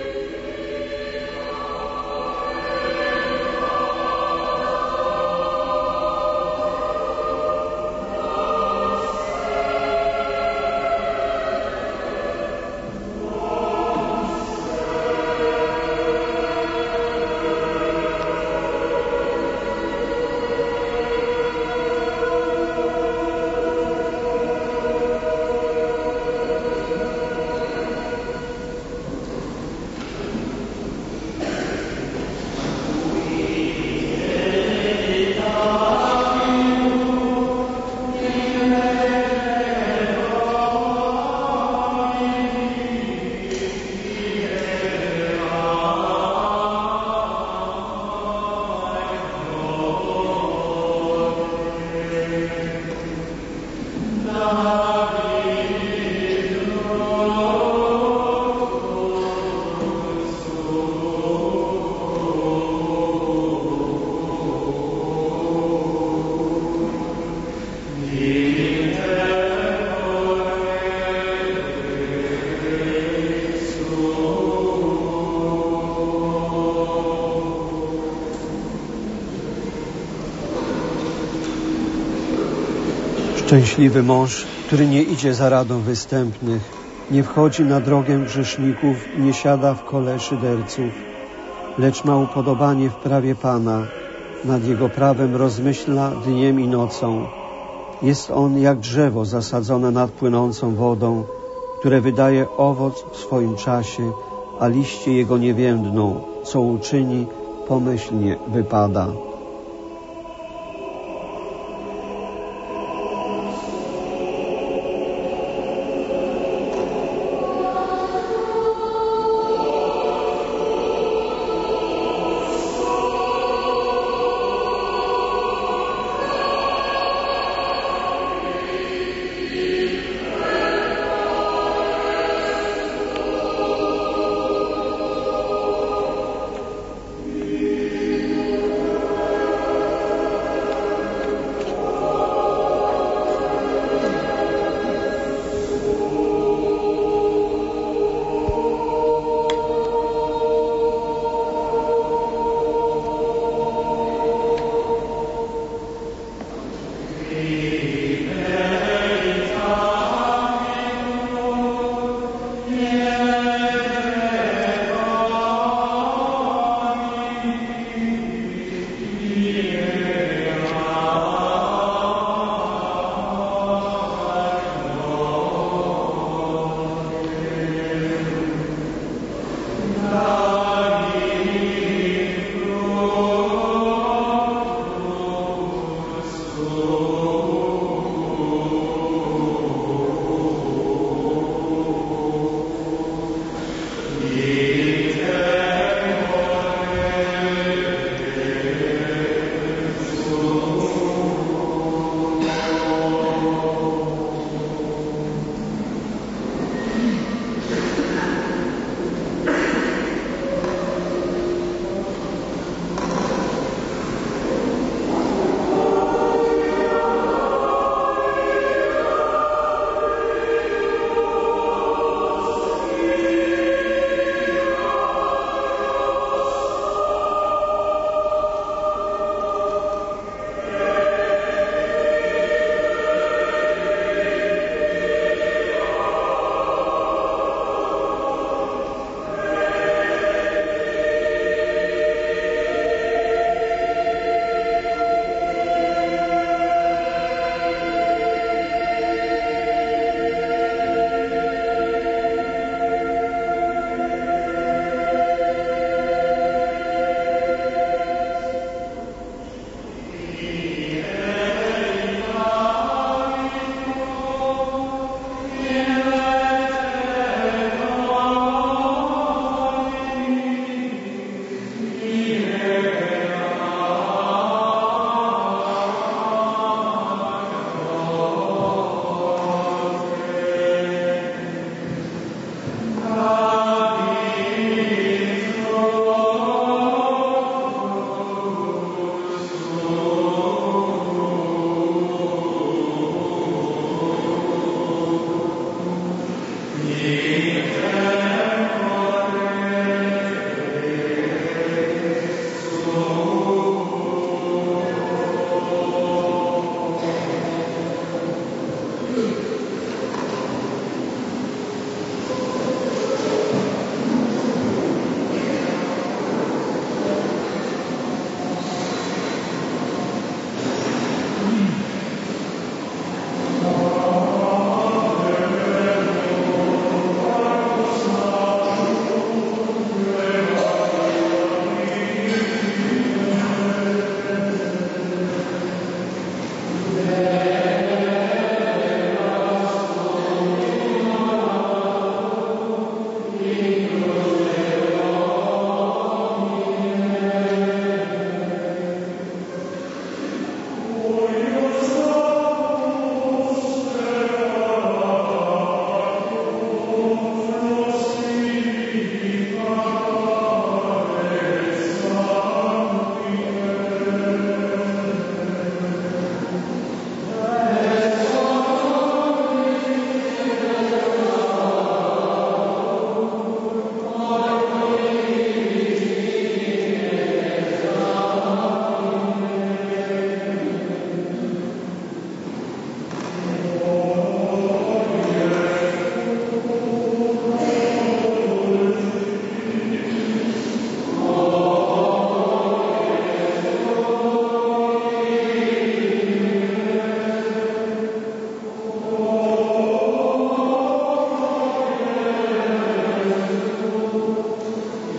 Szczęśliwy mąż, który nie idzie za radą występnych, nie wchodzi na drogę grzeszników, nie siada w kole szyderców, lecz ma upodobanie w prawie Pana, nad Jego prawem rozmyśla dniem i nocą. Jest on jak drzewo zasadzone nad płynącą wodą, które wydaje owoc w swoim czasie, a liście jego nie więdną, co uczyni, pomyślnie wypada.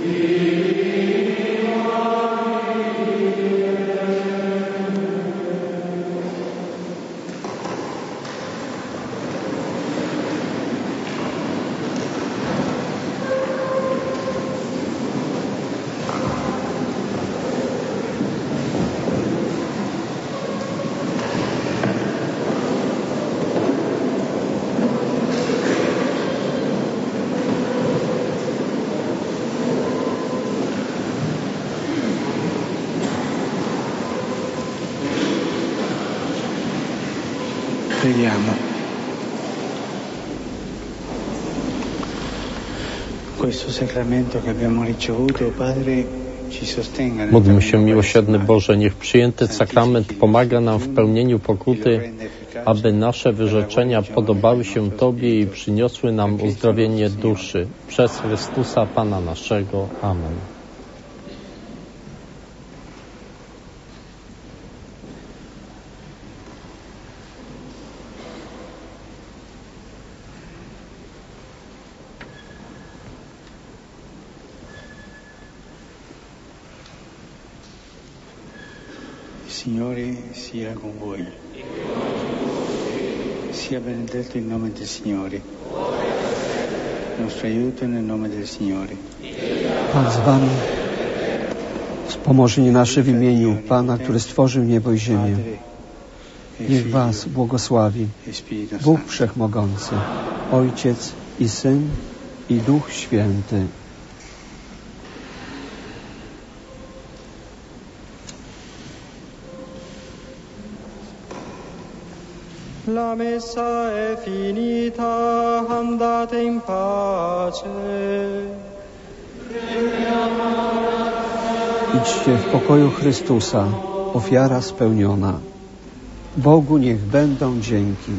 Preghiamo. Questo sacramento che abbiamo ricevuto, Padre, ci sostenga. Módlmy się, miłosierny Boże, niech przyjęty sakrament pomaga nam w pełnieniu pokuty, aby nasze wyrzeczenia podobały się Tobie i przyniosły nam uzdrowienie duszy. Przez Chrystusa Pana naszego. Amen. Signore sia con voi. Sia benedetto il nome del Signore. Nostro aiuto nel nome del Signore. Pan z Wami. Wspomożenie nasze w imieniu Pana, który stworzył niebo i ziemię. Niech Was błogosławi Bóg Wszechmogący, Ojciec i Syn i Duch Święty. La messa è finita, andate in pace. Idźcie w pokoju Chrystusa, ofiara spełniona. Bogu niech będą dzięki.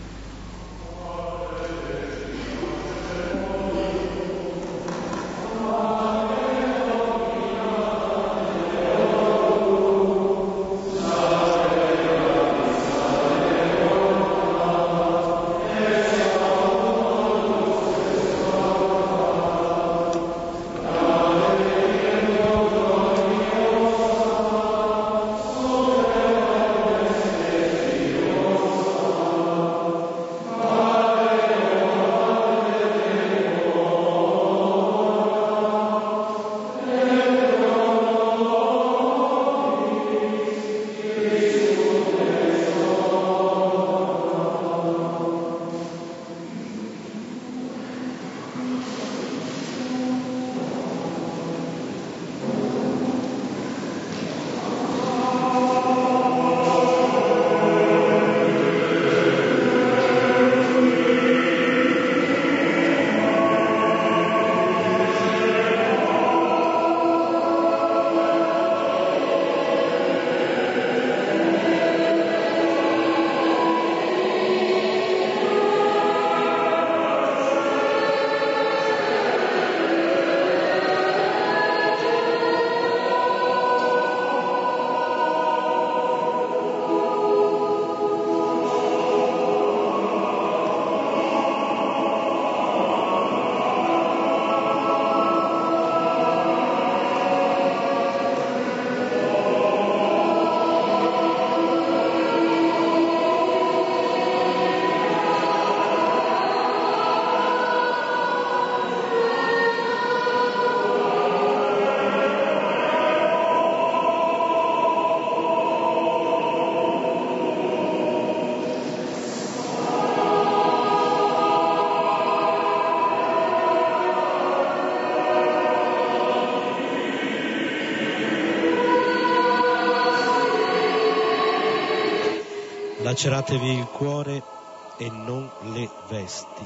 Laceratevi il cuore e non le vesti.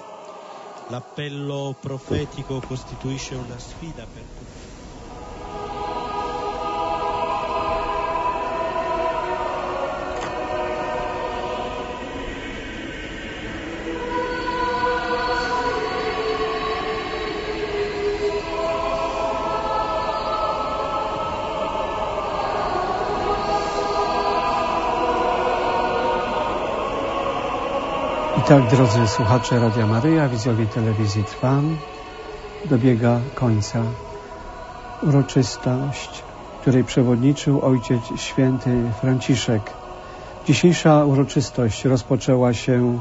L'appello profetico costituisce una sfida per tutti. I tak, drodzy słuchacze Radia Maryja, widzowie telewizji Trwam, dobiega końca uroczystość, której przewodniczył Ojciec Święty Franciszek. Dzisiejsza uroczystość rozpoczęła się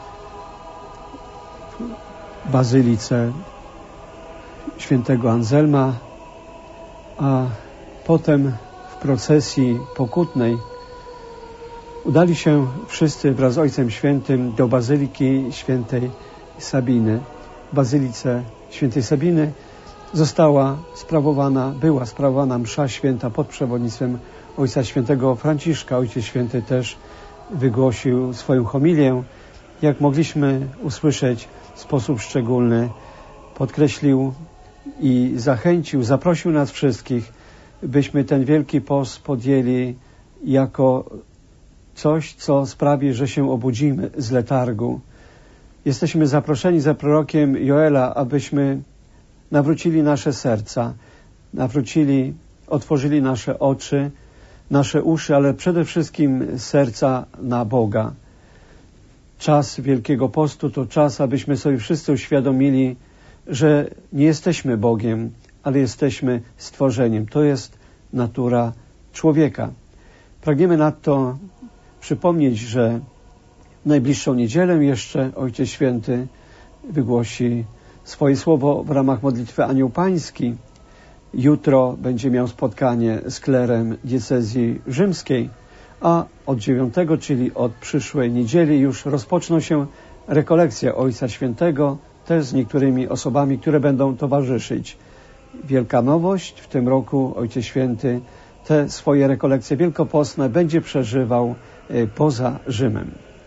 w Bazylice Świętego Anselma, a potem w procesji pokutnej udali się wszyscy wraz z Ojcem Świętym do Bazyliki Świętej Sabiny. W Bazylice Świętej Sabiny była sprawowana msza święta pod przewodnictwem Ojca Świętego Franciszka. Ojciec Święty też wygłosił swoją homilię. Jak mogliśmy usłyszeć, w sposób szczególny podkreślił i zaprosił nas wszystkich, byśmy ten Wielki Post podjęli jako coś, co sprawi, że się obudzimy z letargu. Jesteśmy zaproszeni za prorokiem Joela, abyśmy nawrócili nasze serca, otworzyli nasze oczy, nasze uszy, ale przede wszystkim serca na Boga. Czas Wielkiego Postu to czas, abyśmy sobie wszyscy uświadomili, że nie jesteśmy Bogiem, ale jesteśmy stworzeniem. To jest natura człowieka. Pragniemy nadto przypomnieć, że w najbliższą niedzielę jeszcze Ojciec Święty wygłosi swoje słowo w ramach modlitwy Anioł Pański. Jutro będzie miał spotkanie z klerem diecezji rzymskiej, a od 9, czyli od przyszłej niedzieli już rozpoczną się rekolekcje Ojca Świętego, też z niektórymi osobami, które będą towarzyszyć. Wielka nowość w tym roku Ojciec Święty te swoje rekolekcje wielkopostne będzie przeżywał poza Rzymem.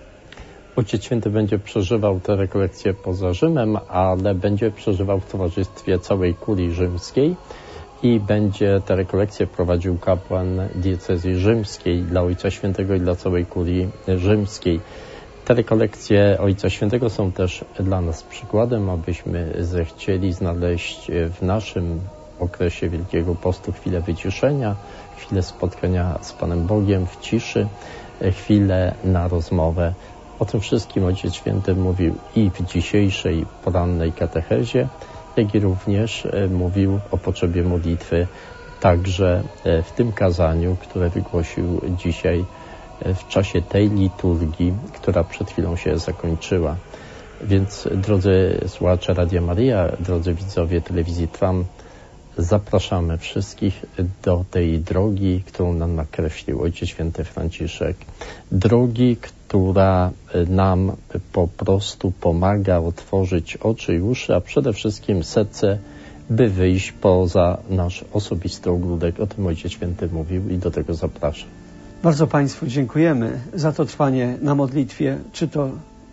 Ojciec Święty będzie przeżywał te rekolekcje poza Rzymem, ale będzie przeżywał w towarzystwie całej kurii rzymskiej i będzie te rekolekcje prowadził kapłan diecezji rzymskiej dla Ojca Świętego i dla całej kurii rzymskiej. Te rekolekcje Ojca Świętego są też dla nas przykładem, abyśmy zechcieli znaleźć w naszym okresie Wielkiego Postu chwilę wyciszenia, chwilę spotkania z Panem Bogiem w ciszy, chwilę na rozmowę. O tym wszystkim Ojciec Święty mówił i w dzisiejszej porannej katechezie, jak i również mówił o potrzebie modlitwy także w tym kazaniu, które wygłosił dzisiaj w czasie tej liturgii, która przed chwilą się zakończyła. Więc drodzy słuchacze Radia Maryja, drodzy widzowie telewizji Trwam, zapraszamy wszystkich do tej drogi, którą nam nakreślił Ojciec Święty Franciszek. Drogi, która nam po prostu pomaga otworzyć oczy i uszy, a przede wszystkim serce, by wyjść poza nasz osobisty ogródek. O tym Ojciec Święty mówił i do tego zapraszam. Bardzo Państwu dziękujemy za to trwanie na modlitwie, czy to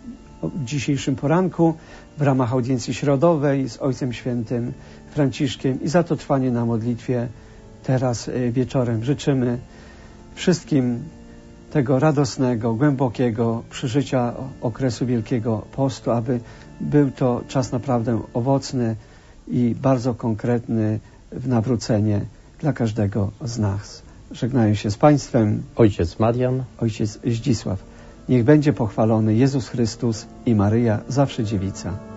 w dzisiejszym poranku w ramach audiencji środowej z Ojcem Świętym Franciszkiem i za to trwanie na modlitwie teraz wieczorem. Życzymy wszystkim tego radosnego, głębokiego przeżycia okresu Wielkiego Postu, aby był to czas naprawdę owocny i bardzo konkretny w nawrócenie dla każdego z nas. Żegnają się z Państwem Ojciec Marian, Ojciec Zdzisław. Niech będzie pochwalony Jezus Chrystus i Maryja, zawsze Dziewica.